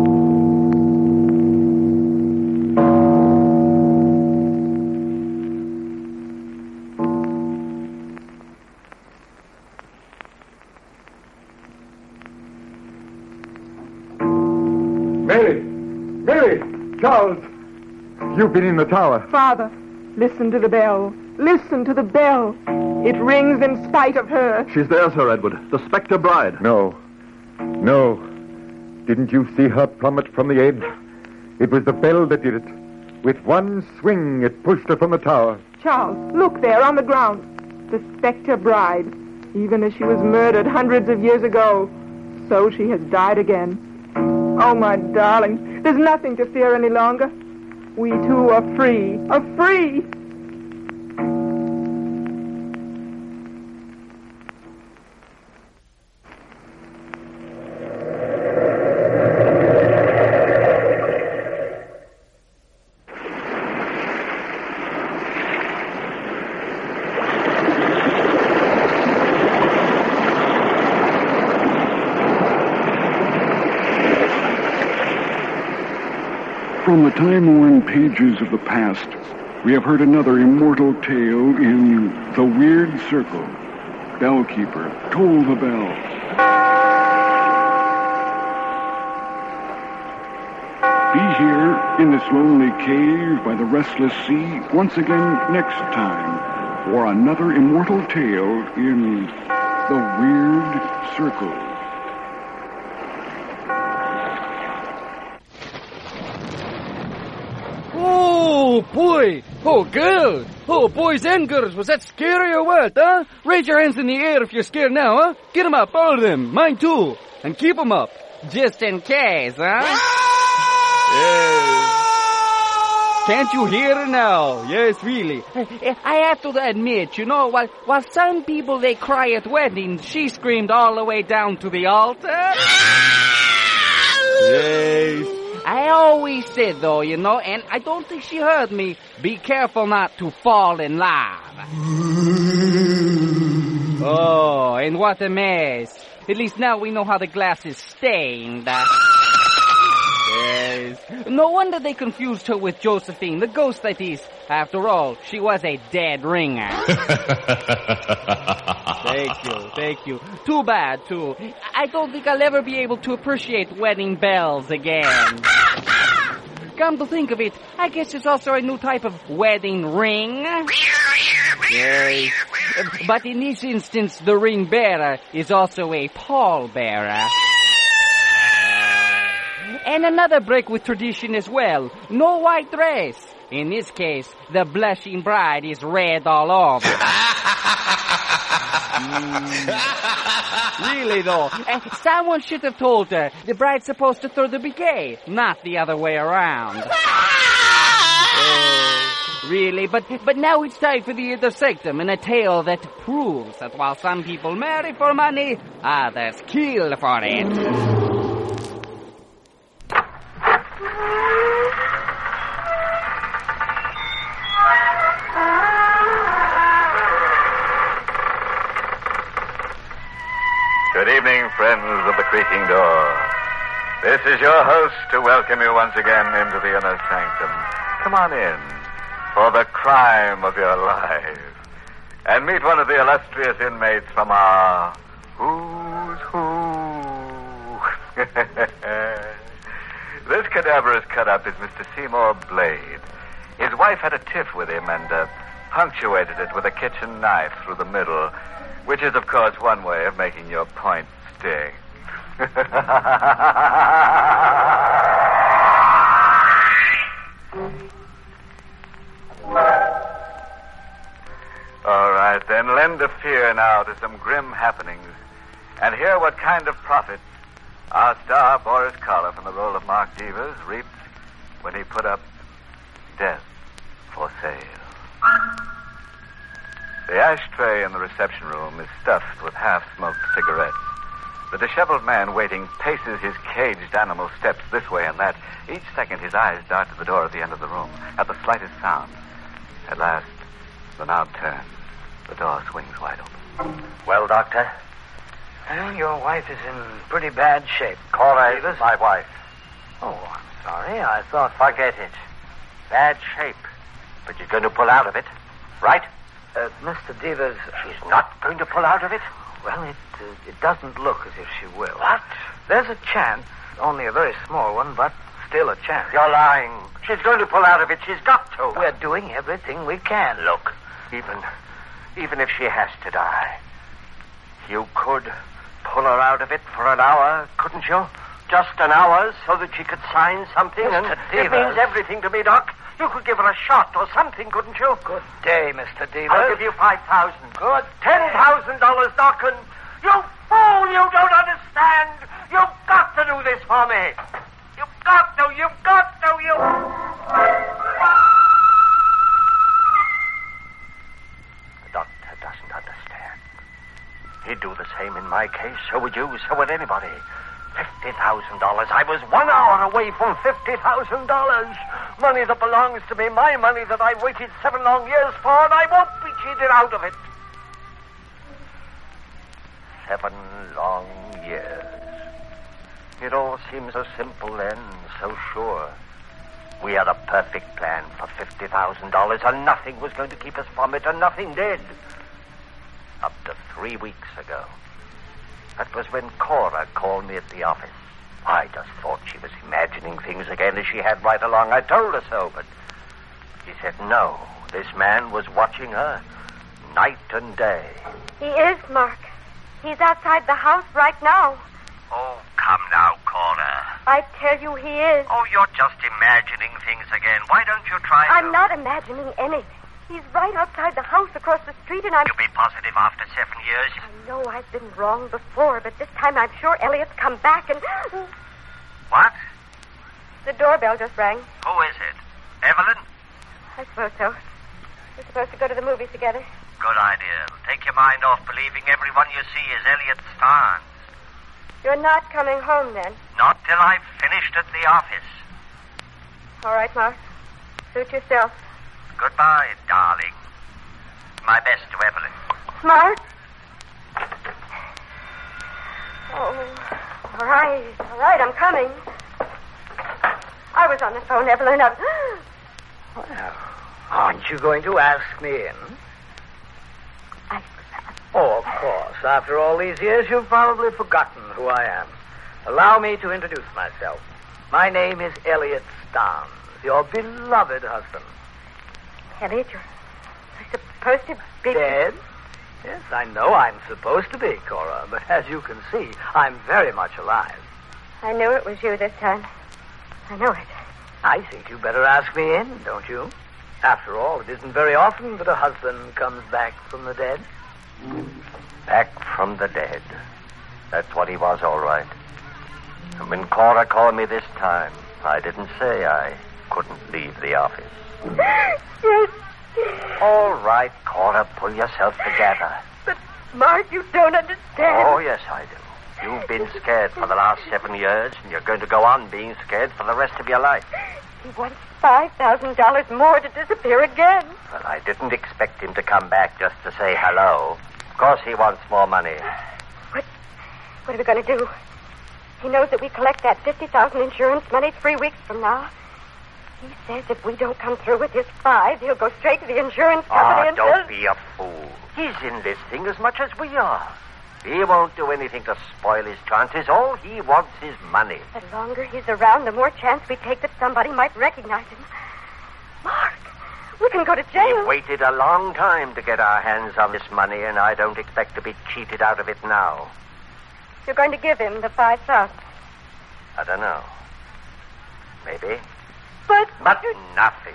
Speaker 11: Mary! Mary! Charles! You've been in the tower.
Speaker 16: Father, listen to the bell. Listen to the bell. It rings in spite of her.
Speaker 15: She's there, Sir Edward. The spectre bride.
Speaker 11: No. No. Didn't you see her plummet from the edge? It was the bell that did it. With one swing, it pushed her from the tower.
Speaker 16: Charles, look there on the ground. The spectre bride. Even as she was murdered hundreds of years ago, so she has died again. Oh, my darling, there's nothing to fear any longer. We two are free, are free.
Speaker 13: From the time-worn pages of the past, we have heard another immortal tale in The Weird Circle. Bellkeeper, toll the bell. Be here in this lonely cave by the restless sea once again next time for another immortal tale in The Weird Circle.
Speaker 5: Oh, Oh, boy. Oh, girl. Oh, boys and girls. Was that scary or what, huh? Raise your hands in the air if you're scared now, huh? Get them up, all of them. Mine, too. And keep them up. Just in case, huh? Yes. Can't you hear her now? Yes, really. I have to admit, you know, while, while some people, they cry at weddings, she screamed all the way down to the altar. Yes. I always said, though, you know, and I don't think she heard me, be careful not to fall in love. Oh, and what a mess. At least now we know how the glass is stained. Yes. No wonder they confused her with Josephine, the ghost that is. After all, she was a dead ringer. Thank you, thank you. Too bad, too. I don't think I'll ever be able to appreciate wedding bells again. Come to think of it, I guess it's also a new type of wedding ring. Yes. But in this instance, the ring bearer is also a pallbearer. And another break with tradition as well. No white dress. In this case, the blushing bride is red all over. mm. Really, though. Uh, someone should have told her the bride's supposed to throw the bouquet, not the other way around. uh, really, but but now it's time for the intersectum and a tale that proves that while some people marry for money, others kill for it.
Speaker 19: Good evening, friends of the creaking door. This is your host to welcome you once again into the inner sanctum. Come on in for the crime of your life and meet one of the illustrious inmates from our Who's Who. This cadaverous cut-up is Mister Seymour Blade. His wife had a tiff with him and uh, punctuated it with a kitchen knife through the middle, which is, of course, one way of making your point sting. All right, then, lend a fear now to some grim happenings and hear what kind of profit our star Boris Karloff from the role of Mark Devers reaped when he put up Death for Sale. The ashtray in the reception room is stuffed with half-smoked cigarettes. The disheveled man waiting paces his caged animal steps this way and that. Each second his eyes dart to the door at the end of the room, at the slightest sound. At last, the knob turns. The door swings wide open.
Speaker 20: Well, Doctor? Well, your wife is in pretty bad shape.
Speaker 19: Cora is my wife.
Speaker 20: Oh, I'm sorry. I thought...
Speaker 19: Forget it. Bad shape. But she's going to pull out of it, right?
Speaker 20: Uh, Mister Devers...
Speaker 19: She's not going to pull out of it?
Speaker 20: Well, it uh, it doesn't look as if she will.
Speaker 19: What?
Speaker 20: There's a chance, only a very small one, but still a chance.
Speaker 19: You're lying. She's going to pull out of it. She's got to.
Speaker 20: We're doing everything we can.
Speaker 19: Look, even, even if she has to die, you could pull her out of it for an hour, couldn't you? Just an hour so that she could sign something.
Speaker 20: Mister
Speaker 19: And
Speaker 20: Devers.
Speaker 19: It means everything to me, Doc. You could give her a shot or something, couldn't you?
Speaker 20: Good day, Mister Devers.
Speaker 19: I'll give you five thousand.
Speaker 20: Good.
Speaker 19: Ten thousand dollars, Doc, and you fool! You don't understand. You've got to do this for me. You've got to. You've got to. You. The doctor doesn't understand. He'd do the same in my case. So would you. So would anybody. Fifty thousand dollars. I was one hour away from fifty thousand dollars. Money that belongs to me. My money that I waited seven long years for, and I won't be cheated out of it. Seven long years. It all seemed so simple then, so sure. We had a perfect plan for fifty thousand dollars, and nothing was going to keep us from it, and nothing did. Up to three weeks ago. That was when Cora called me at the office. I just thought she was imagining things again as she had right along. I told her so, but she said no. This man was watching her night and day.
Speaker 10: He is, Mark. He's outside the house right now.
Speaker 19: Oh, come now, Cora.
Speaker 10: I tell you he is.
Speaker 19: Oh, you're just imagining things again. Why don't you try
Speaker 21: I'm
Speaker 19: to...
Speaker 21: not imagining anything. He's right outside the house across the street, and I'm...
Speaker 19: You'll be positive after seven years?
Speaker 21: I know I've been wrong before, but this time I'm sure Elliot's come back and...
Speaker 19: What?
Speaker 21: The doorbell just rang.
Speaker 19: Who is it? Evelyn?
Speaker 21: I suppose so. We're supposed to go to the movies together.
Speaker 19: Good idea. Take your mind off believing everyone you see is Elliot Starnes.
Speaker 21: You're not coming home, then?
Speaker 19: Not till I've finished at the office.
Speaker 21: All right, Mark. Suit yourself.
Speaker 19: Goodbye, darling. My best to Evelyn.
Speaker 21: Mark? Oh, all right. All right, I'm coming. I was on the phone, Evelyn. I was...
Speaker 20: Well, aren't you going to ask me in?
Speaker 21: I...
Speaker 20: Oh, of course. After all these years, you've probably forgotten who I am. Allow me to introduce myself. My name is Elliot Starnes, your beloved husband.
Speaker 21: Elliot, you're, you're supposed to be...
Speaker 20: Dead? Yes, I know I'm supposed to be, Cora, but as you can see, I'm very much alive.
Speaker 21: I knew it was you this time. I know it.
Speaker 20: I think you better ask me in, don't you? After all, it isn't very often that a husband comes back from the dead.
Speaker 19: Back from the dead. That's what he was, all right. And when Cora called me this time, I didn't say I couldn't leave the office.
Speaker 21: Yes.
Speaker 19: All right, Cora, pull yourself together.
Speaker 21: But, Mark, you don't understand.
Speaker 19: Oh, yes, I do. You've been scared for the last seven years, and you're going to go on being scared for the rest of your life.
Speaker 21: He wants five thousand dollars more to disappear again.
Speaker 19: Well, I didn't expect him to come back just to say hello. Of course he wants more money.
Speaker 21: What, what are we going to do? He knows that we collect that fifty thousand dollars insurance money three weeks from now. He says if we don't come through with his five, he'll go straight to the insurance company
Speaker 19: Oh,
Speaker 21: and
Speaker 19: don't
Speaker 21: tell...
Speaker 19: be a fool. He's in this thing as much as we are. He won't do anything to spoil his chances. All he wants is money.
Speaker 21: The longer he's around, the more chance we take that somebody might recognize him. Mark, we can go to jail.
Speaker 19: We've waited a long time to get our hands on this money, and I don't expect to be cheated out of it now.
Speaker 21: You're going to give him the five thousand.
Speaker 19: I don't know. Maybe.
Speaker 21: But...
Speaker 19: But nothing.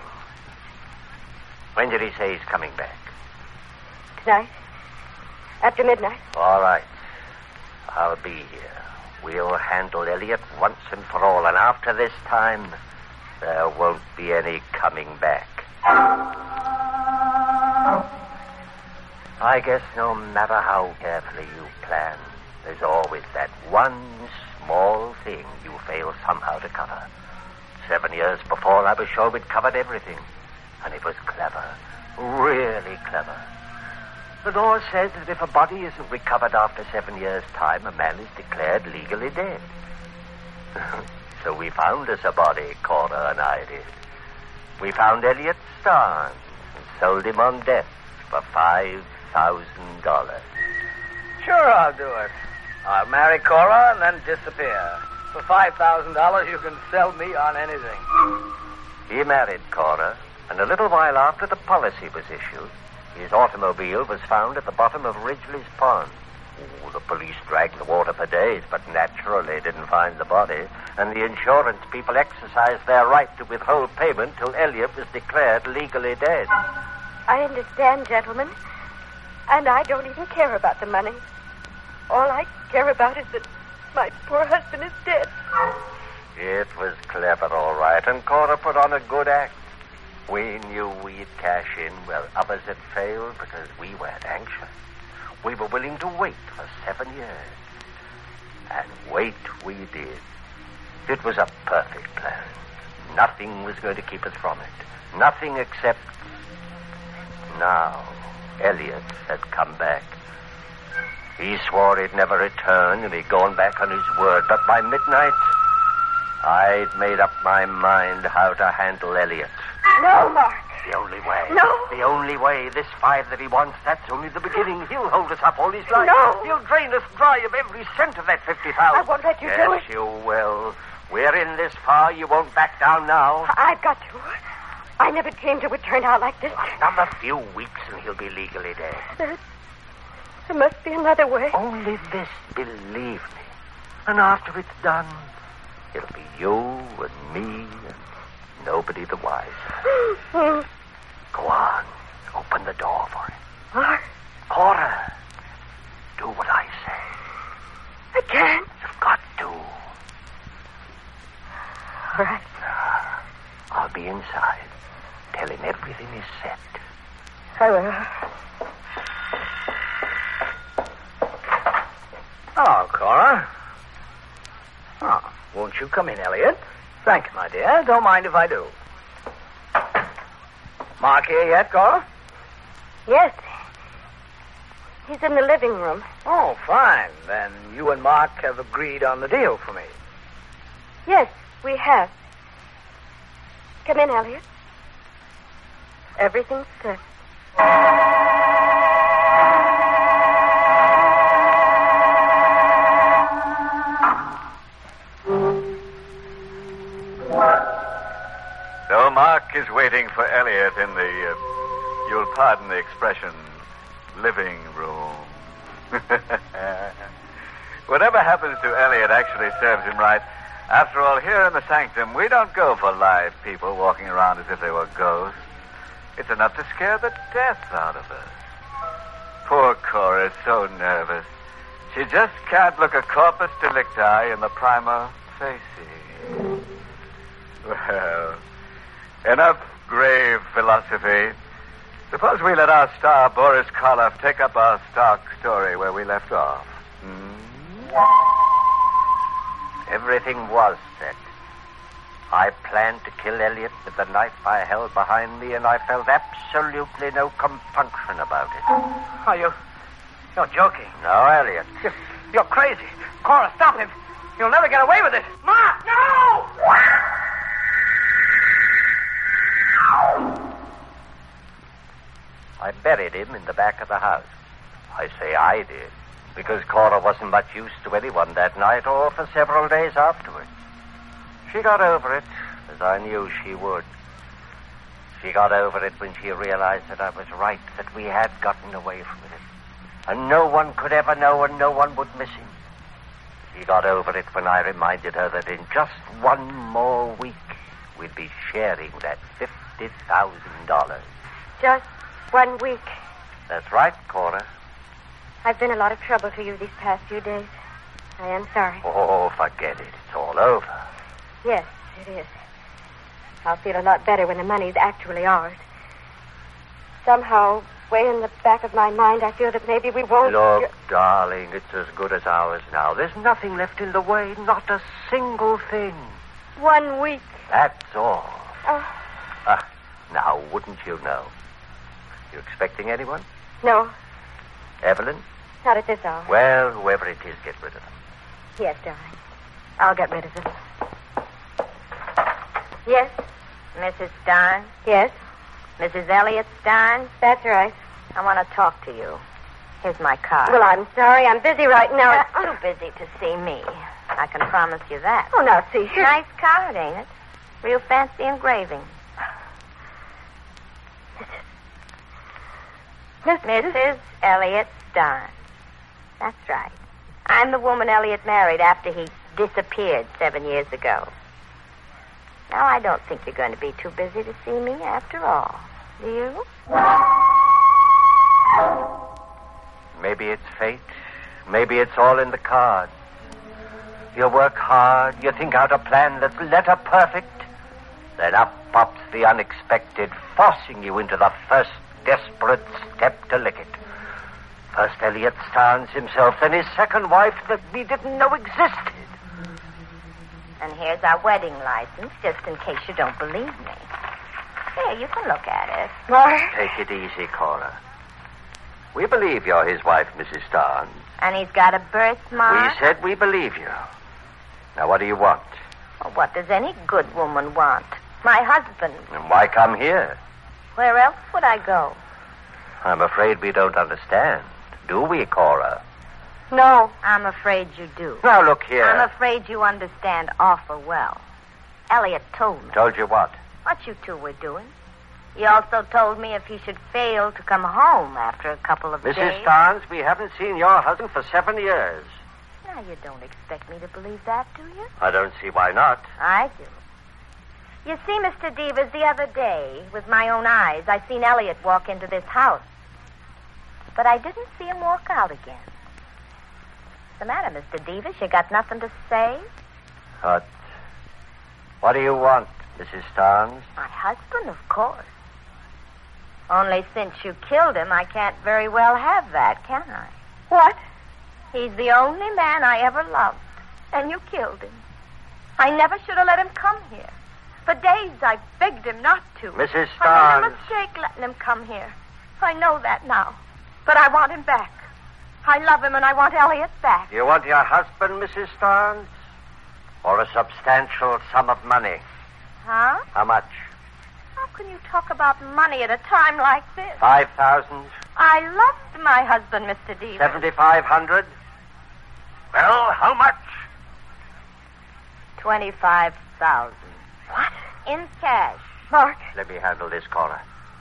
Speaker 19: When did he say he's coming back?
Speaker 21: Tonight. After midnight.
Speaker 19: All right. I'll be here. We'll handle Elliot once and for all, and after this time, there won't be any coming back. I guess no matter how carefully you plan, there's always that one small thing you fail somehow to cover. Seven years before, I was sure we'd covered everything. And it was clever. Really clever. The law says that if a body isn't recovered after seven years' time, a man is declared legally dead. So we found us a body, Cora and I did. We found Elliot Starnes and sold him on death for five thousand dollars.
Speaker 20: Sure, I'll do it. I'll marry Cora and then disappear. For five thousand dollars, you can sell me on anything.
Speaker 19: He married Cora, and a little while after the policy was issued, his automobile was found at the bottom of Ridgely's Pond. Ooh, the police dragged the water for days, but naturally didn't find the body, and the insurance people exercised their right to withhold payment till Elliot was declared legally dead.
Speaker 21: I understand, gentlemen. And I don't even care about the money. All I care about is that my poor husband is dead.
Speaker 19: It was clever, all right, and Cora put on a good act. We knew we'd cash in where others had failed because we weren't anxious. We were willing to wait for seven years. And wait we did. It was a perfect plan. Nothing was going to keep us from it. Nothing except... Now, Elliot had come back. He swore he'd never return, and he'd gone back on his word. But by midnight, I'd made up my mind how to handle Elliot.
Speaker 21: No, Mark.
Speaker 19: The only way.
Speaker 21: No.
Speaker 19: The only way. This five that he wants, that's only the beginning. He'll hold us up all his life.
Speaker 21: No.
Speaker 19: He'll drain us dry of every cent of that fifty thousand.
Speaker 21: I won't let you
Speaker 19: yes,
Speaker 21: do it.
Speaker 19: Yes, you will. We're in this far. You won't back down now.
Speaker 21: I've got to. I never dreamed it would turn out like this.
Speaker 19: Another few weeks and he'll be legally dead.
Speaker 21: There, there must be another way.
Speaker 19: Only this, believe me. And after it's done, it'll be you and me and Nobody the wiser. Go on. Open the door for him.
Speaker 21: What?
Speaker 19: Cora, do what I say.
Speaker 21: I can't.
Speaker 19: You've got to.
Speaker 21: All right.
Speaker 19: I'll be inside. Tell him everything is set.
Speaker 21: I will.
Speaker 20: Oh, Cora. Oh, won't you come in, Elliot? Thank you, my dear. Don't mind if I do. Mark here yet, Cora?
Speaker 21: Yes. He's in the living room.
Speaker 20: Oh, fine. Then you and Mark have agreed on the deal for me.
Speaker 21: Yes, we have. Come in, Elliot. Everything's set.
Speaker 17: So Mark is waiting for Elliot in the, uh, you'll pardon the expression, living room. Whatever happens to Elliot actually serves him right. After all, here in the sanctum, we don't go for live people walking around as if they were ghosts. It's enough to scare the death out of us. Poor Cora is so nervous. She just can't look a corpus delicti in the prima facie. Well, enough grave philosophy. Suppose we let our star, Boris Karloff, take up our stock story where we left off. Hmm?
Speaker 19: Everything was set. I planned to kill Elliot with the knife I held behind me, and I felt absolutely no compunction about it.
Speaker 20: Oh, you... You're joking.
Speaker 19: No, Elliot.
Speaker 20: You're, you're crazy. Cora, stop him. You'll never get away with it. Mark, no!
Speaker 19: I buried him in the back of the house. I say I did, because Cora wasn't much use to anyone that night or for several days afterwards. She got over it, as I knew she would. She got over it when she realized that I was right, that we had gotten away from it. And no one could ever know, and no one would miss him. She got over it when I reminded her that in just one more week, we'd be sharing that fifty thousand dollars.
Speaker 21: Just one week.
Speaker 19: That's right, Cora.
Speaker 21: I've been a lot of trouble to you these past few days. I am sorry.
Speaker 19: Oh, forget it. It's all over.
Speaker 21: Yes, it is. I'll feel a lot better when the money's actually ours. Somehow, way in the back of my mind, I feel that maybe we won't...
Speaker 19: Look, darling, it's as good as ours now. There's nothing left in the way, not a single thing.
Speaker 21: One week.
Speaker 19: That's all.
Speaker 21: Oh.
Speaker 19: Ah, now, wouldn't you know? You expecting anyone?
Speaker 21: No,
Speaker 19: Evelyn?
Speaker 21: not at this hour.
Speaker 19: Well, whoever it is, get rid of them.
Speaker 21: Yes, darling. I'll get rid of them. Yes?
Speaker 2: Missus Stein?
Speaker 21: Yes?
Speaker 2: Missus Elliot Stein?
Speaker 21: That's right.
Speaker 2: I want to talk to you. Here's my card.
Speaker 21: Well, I'm sorry. I'm busy right now.
Speaker 2: You're too busy to see me. I can promise you that.
Speaker 21: Oh, now, see here.
Speaker 2: Nice card, ain't it? Real fancy engraving. Missus Elliot Stein. That's right. I'm the woman Elliot married after he disappeared seven years ago. Now, I don't think you're going to be too busy to see me after all. Do you?
Speaker 19: Maybe it's fate. Maybe it's all in the cards. You work hard. You think out a plan that's letter perfect. Then up pops the unexpected, forcing you into the first desperate step to lick it. First Elliot Starnes himself, then his second wife that we didn't know existed.
Speaker 2: And here's our wedding license, just in case you don't believe me. Here, you can look at it.
Speaker 21: Mark?
Speaker 19: Take it easy, Cora. We believe you're his wife, Missus Starnes.
Speaker 2: And he's got a birthmark?
Speaker 19: We said we believe you. Now, what do you want?
Speaker 2: Well, what does any good woman want? My husband.
Speaker 19: And why come here?
Speaker 2: Where else would I go?
Speaker 19: I'm afraid we don't understand. Do we, Cora?
Speaker 2: No. I'm afraid you do.
Speaker 19: Now, look here.
Speaker 2: I'm afraid you understand awful well. Elliot told me.
Speaker 19: Told you what?
Speaker 2: What you two were doing. He also told me if he should fail to come home after a couple of
Speaker 19: Missus
Speaker 2: days...
Speaker 19: Starnes, we haven't seen your husband for seven years.
Speaker 2: Now, you don't expect me to believe that, do you?
Speaker 19: I don't see why not.
Speaker 2: I do. You see, Mister Devers, the other day, with my own eyes, I seen Elliot walk into this house. But I didn't see him walk out again. What's the matter, Mister Devers? You got nothing to say?
Speaker 19: What? What do you want, Missus Starnes?
Speaker 2: My husband, of course. Only since you killed him, I can't very well have that, can I?
Speaker 16: What?
Speaker 2: He's the only man I ever loved, and you killed him. I never should have let him come here. For days I begged him not to.
Speaker 19: Missus
Speaker 2: I made a
Speaker 19: Starnes.
Speaker 2: mistake letting him come here. I know that now. But I want him back. I love him, and I want Elliot back.
Speaker 19: You want your husband, Missus Starnes? Or a substantial sum of money?
Speaker 2: Huh?
Speaker 19: How much?
Speaker 2: How can you talk about money at a time like this?
Speaker 19: Five thousand?
Speaker 2: I loved my husband, Mister Devers.
Speaker 19: Seventy-five hundred? Well, how much?
Speaker 2: Twenty-five thousand.
Speaker 16: What?
Speaker 2: In cash.
Speaker 16: Mark.
Speaker 19: Let me handle this, Cora.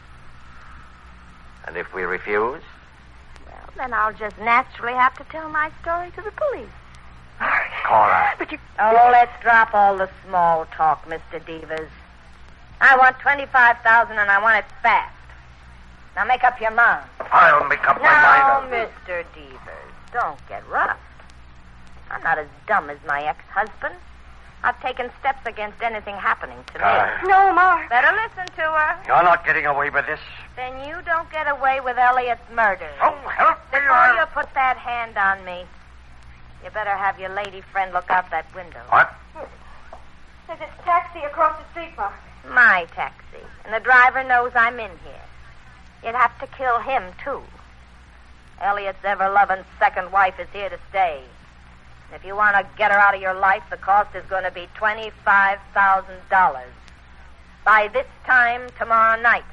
Speaker 19: And if we refuse?
Speaker 2: Well, then I'll just naturally have to tell my story to the police.
Speaker 19: Cora.
Speaker 2: But you... Oh, let's drop all the small talk, Mister Devers. I want twenty-five thousand and I want it fast. Now make up your mind.
Speaker 19: I'll make up my
Speaker 2: Now,
Speaker 19: mind.
Speaker 2: Mister Devers, don't get rough. I'm not as dumb as my ex-husband. I've taken steps against anything happening to me.
Speaker 19: Uh,
Speaker 16: No, Mark.
Speaker 2: Better listen to her.
Speaker 19: You're not getting away with this.
Speaker 2: Then you don't get away with Elliot's murder.
Speaker 19: Oh, help me.
Speaker 2: Before
Speaker 19: or-
Speaker 2: you put that hand on me, you better have your lady friend look out that window.
Speaker 19: What?
Speaker 16: There's a taxi across the street, Mark.
Speaker 2: My taxi. And the driver knows I'm in here. You'd have to kill him, too. Elliot's ever-loving second wife is here to stay. And if you want to get her out of your life, the cost is going to be twenty-five thousand dollars. By this time tomorrow night.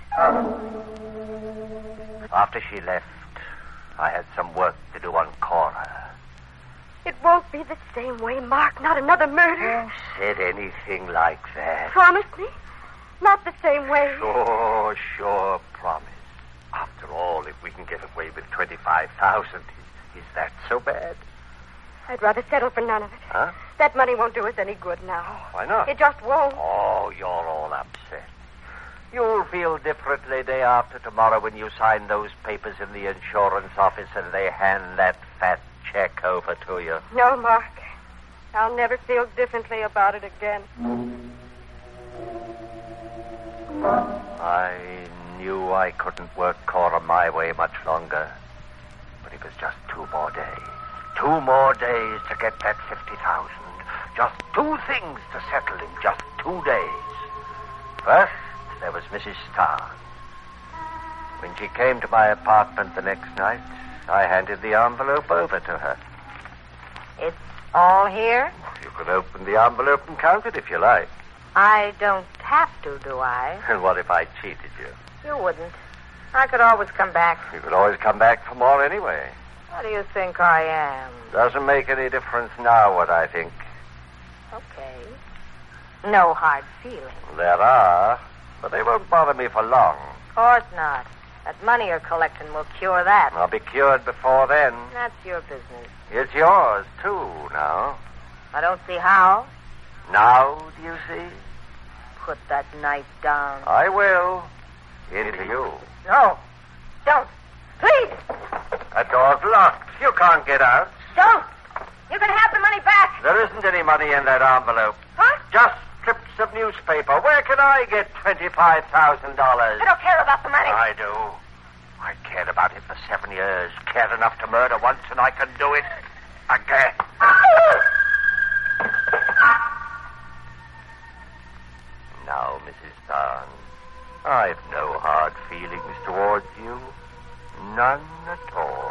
Speaker 19: After she left, I had some work to do on Cora.
Speaker 21: It won't be the same way, Mark. Not another murder.
Speaker 19: Who said anything like that?
Speaker 21: Promise me. Not the same way.
Speaker 19: Sure, sure, promise. After all, if we can get away with twenty-five thousand, is that so bad?
Speaker 21: I'd rather settle for none of it.
Speaker 19: Huh?
Speaker 21: That money won't do us any good now.
Speaker 19: Why not?
Speaker 21: It just won't.
Speaker 19: Oh, you're all upset. You'll feel differently day after tomorrow when you sign those papers in the insurance office and they hand that fat check over to you.
Speaker 21: No, Mark. I'll never feel differently about it again.
Speaker 19: I knew I couldn't work Cora my way much longer. But it was just two more days. Two more days to get that fifty thousand. Just two things to settle in just two days. First, there was Missus Starr. When she came to my apartment the next night, I handed the envelope over to her.
Speaker 2: It's all here?
Speaker 19: You can open the envelope and count it if you like.
Speaker 2: I don't have to, do I?
Speaker 19: And what if I cheated you?
Speaker 2: You wouldn't. I could always come back.
Speaker 19: You could always come back for more anyway.
Speaker 2: What do you think I am?
Speaker 19: Doesn't make any difference now what I think.
Speaker 2: Okay. No hard feelings.
Speaker 19: There are, but they won't bother me for long.
Speaker 2: Of course not. That money you're collecting will cure that.
Speaker 19: I'll be cured before then.
Speaker 2: That's your business.
Speaker 19: It's yours, too, now.
Speaker 2: I don't see how.
Speaker 19: Now, do you see?
Speaker 2: Put that knife down.
Speaker 19: I will. Into you.
Speaker 2: No. Don't. Please.
Speaker 19: That door's locked. You can't get out.
Speaker 2: Don't. You can have the money back.
Speaker 19: There isn't any money in that envelope.
Speaker 2: Huh?
Speaker 19: Just strips of newspaper. Where can I get twenty-five thousand dollars?
Speaker 2: I don't care about the money.
Speaker 19: I do. I cared about it for seven years. Cared enough to murder once, and I can do it again. Now, Missus Starnes, I've no hard feelings towards you. None at all.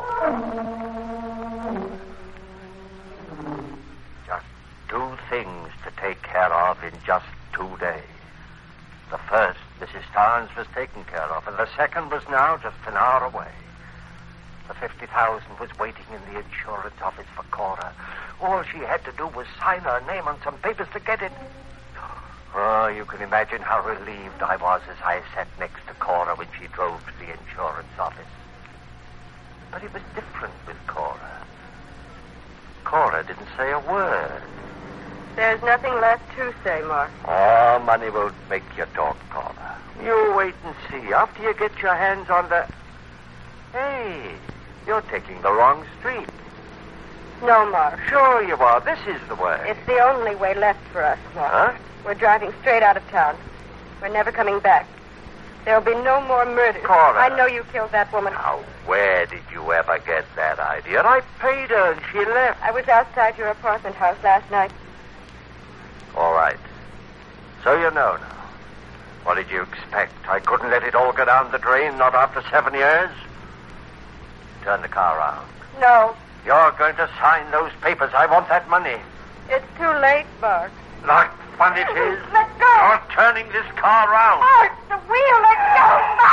Speaker 19: Just two things to take care of in just two days. The first, Missus Starnes was taken care of, and the second was now just an hour away. The fifty thousand was waiting in the insurance office for Cora. All she had to do was sign her name on some papers to get it. Oh, you can imagine how relieved I was as I sat next to Cora when she drove to the insurance office. But it was different with Cora. Cora didn't say a word.
Speaker 2: There's nothing left to say, Mark.
Speaker 19: Oh, money won't make you talk, Cora. You wait and see. After you get your hands on the... Hey, you're taking the wrong street.
Speaker 2: No, Mark.
Speaker 19: Sure you are. This is the way.
Speaker 2: It's the only way left for us, Mark.
Speaker 19: Huh?
Speaker 2: We're driving straight out of town. We're never coming back. There'll be no more murders.
Speaker 19: Cora.
Speaker 2: I know you killed that woman.
Speaker 19: Now, where did you ever get that idea? I paid her and she left.
Speaker 2: I was outside your apartment house last night.
Speaker 19: All right. So you know now. What did you expect? I couldn't let it all go down the drain, not after seven years? Turn the car around.
Speaker 2: No.
Speaker 19: You're going to sign those papers. I want that money.
Speaker 2: It's too late, Mark.
Speaker 19: Like fun it is.
Speaker 2: Let go.
Speaker 19: You're turning this car around.
Speaker 2: Mark, the wheel, let go.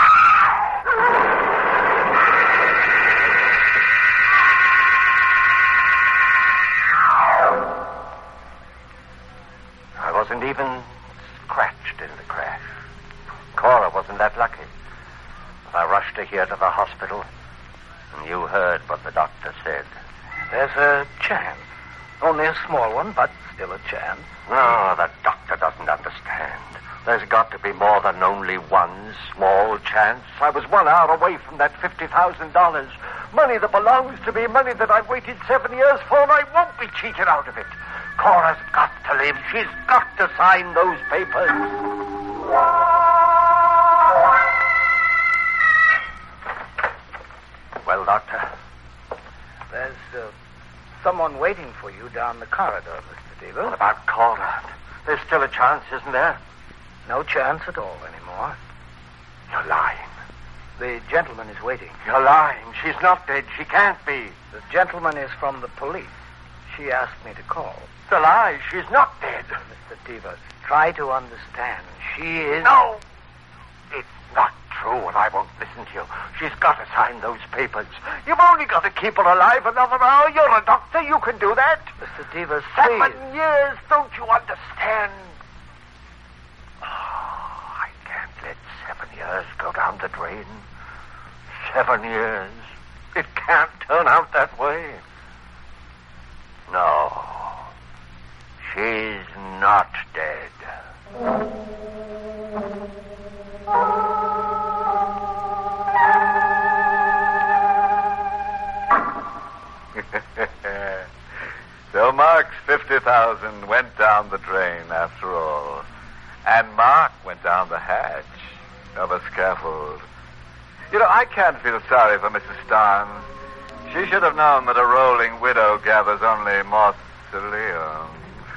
Speaker 19: I wasn't even scratched in the crash. Cora wasn't that lucky. I rushed her here to the hospital, and you heard what the doctor said.
Speaker 20: There's a chance. Only a small one, but still a chance.
Speaker 19: No, the doctor doesn't understand. There's got to be more than only one small chance. I was one hour away from that fifty thousand dollars. Money that belongs to me, money that I've waited seven years for, and I won't be cheated out of it. Cora's got to live. She's got to sign those papers. Well, Doctor?
Speaker 20: There's uh, someone waiting for you down the corridor, Mister Deaver.
Speaker 19: What about Cora? There's still a chance, isn't there?
Speaker 20: No chance at all anymore.
Speaker 19: You're lying.
Speaker 20: The gentleman is waiting.
Speaker 19: You're lying. She's not dead. She can't be.
Speaker 20: The gentleman is from the police. She asked me to call.
Speaker 19: It's a lie. She's not dead.
Speaker 20: Mister Deaver, try to understand. She is...
Speaker 19: No! It's not true, and I won't listen to you. She's got to sign those papers. You've only got to keep her alive another hour. You're a doctor. You can do that.
Speaker 20: Mister Deaver, please.
Speaker 19: Seven years. Don't you understand? Oh, I can't let seven years go down the drain. Seven years. It can't turn out that way. No. She's not dead.
Speaker 17: So Mark's fifty thousand went down the drain after all. And Mark went down the hatch of a scaffold. You know, I can't feel sorry for Missus Starnes. She should have known that a rolling widow gathers only mausoleums.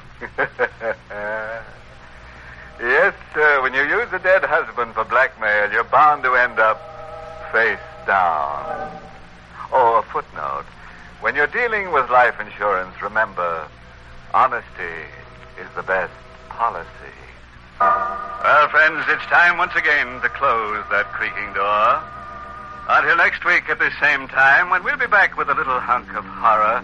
Speaker 17: Yes, sir, when you use a dead husband for blackmail, you're bound to end up face down. Oh, a footnote. When you're dealing with life insurance, remember, honesty is the best policy. Well, friends, it's time once again to close that creaking door. Until next week at the same time, when we'll be back with a little hunk of horror.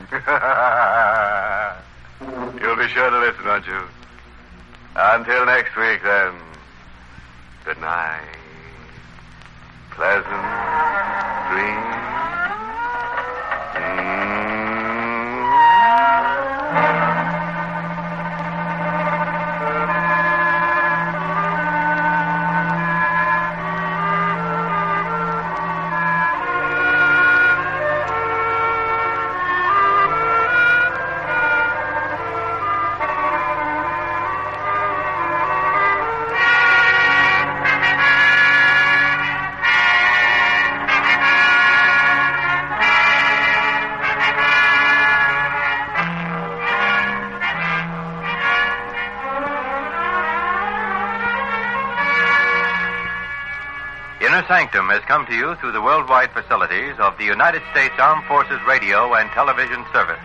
Speaker 17: You'll be sure to listen, won't you? Until next week, then. Good night. Pleasant dreams.
Speaker 3: Inner Sanctum has come to you through the worldwide facilities of the United States Armed Forces Radio and Television Service.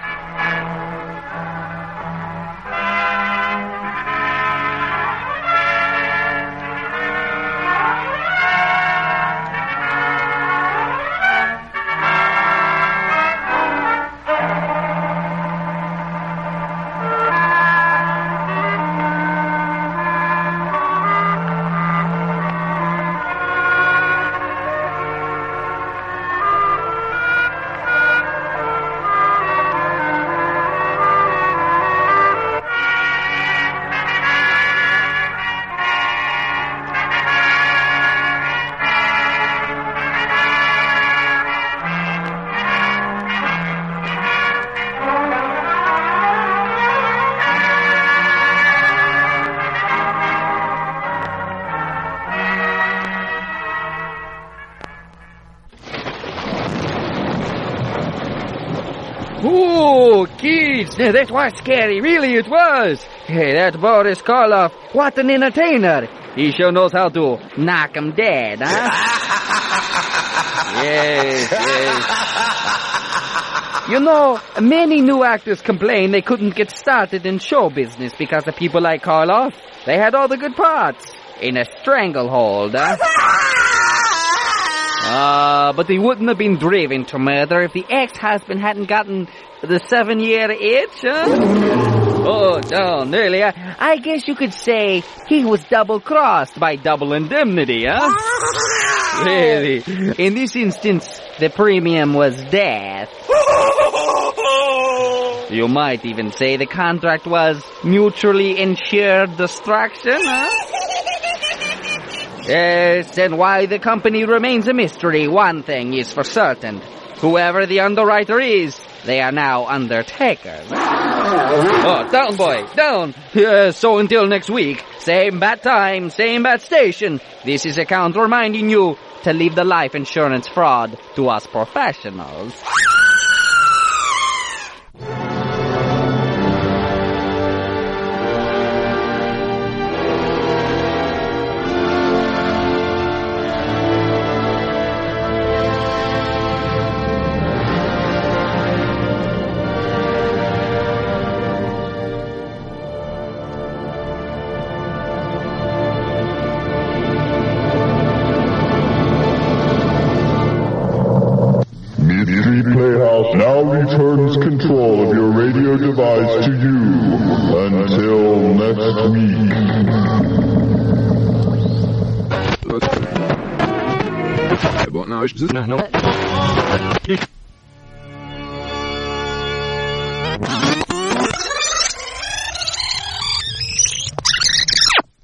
Speaker 5: Oh, kids, that was scary. Really, it was. Hey, that Boris Karloff, what an entertainer. He sure knows how to knock 'em dead, huh? Yes, yes. You know, many new actors complain they couldn't get started in show business because of people like Karloff. They had all the good parts in a stranglehold, huh? Ah, uh, but they wouldn't have been driven to murder if the ex-husband hadn't gotten the seven-year itch, huh? Oh, down earlier. I guess you could say he was double-crossed by Double Indemnity, huh? Really? In this instance, the premium was death. You might even say the contract was mutually insured destruction, huh? Yes, and why the company remains a mystery, one thing is for certain. Whoever the underwriter is, they are now undertakers. Oh, down, boy, down. Uh, so until next week, same bat time, same bat station. This is account reminding you to leave the life insurance fraud to us professionals.
Speaker 1: Now returns control of your radio device to you. Until next week.
Speaker 11: What now? No, no.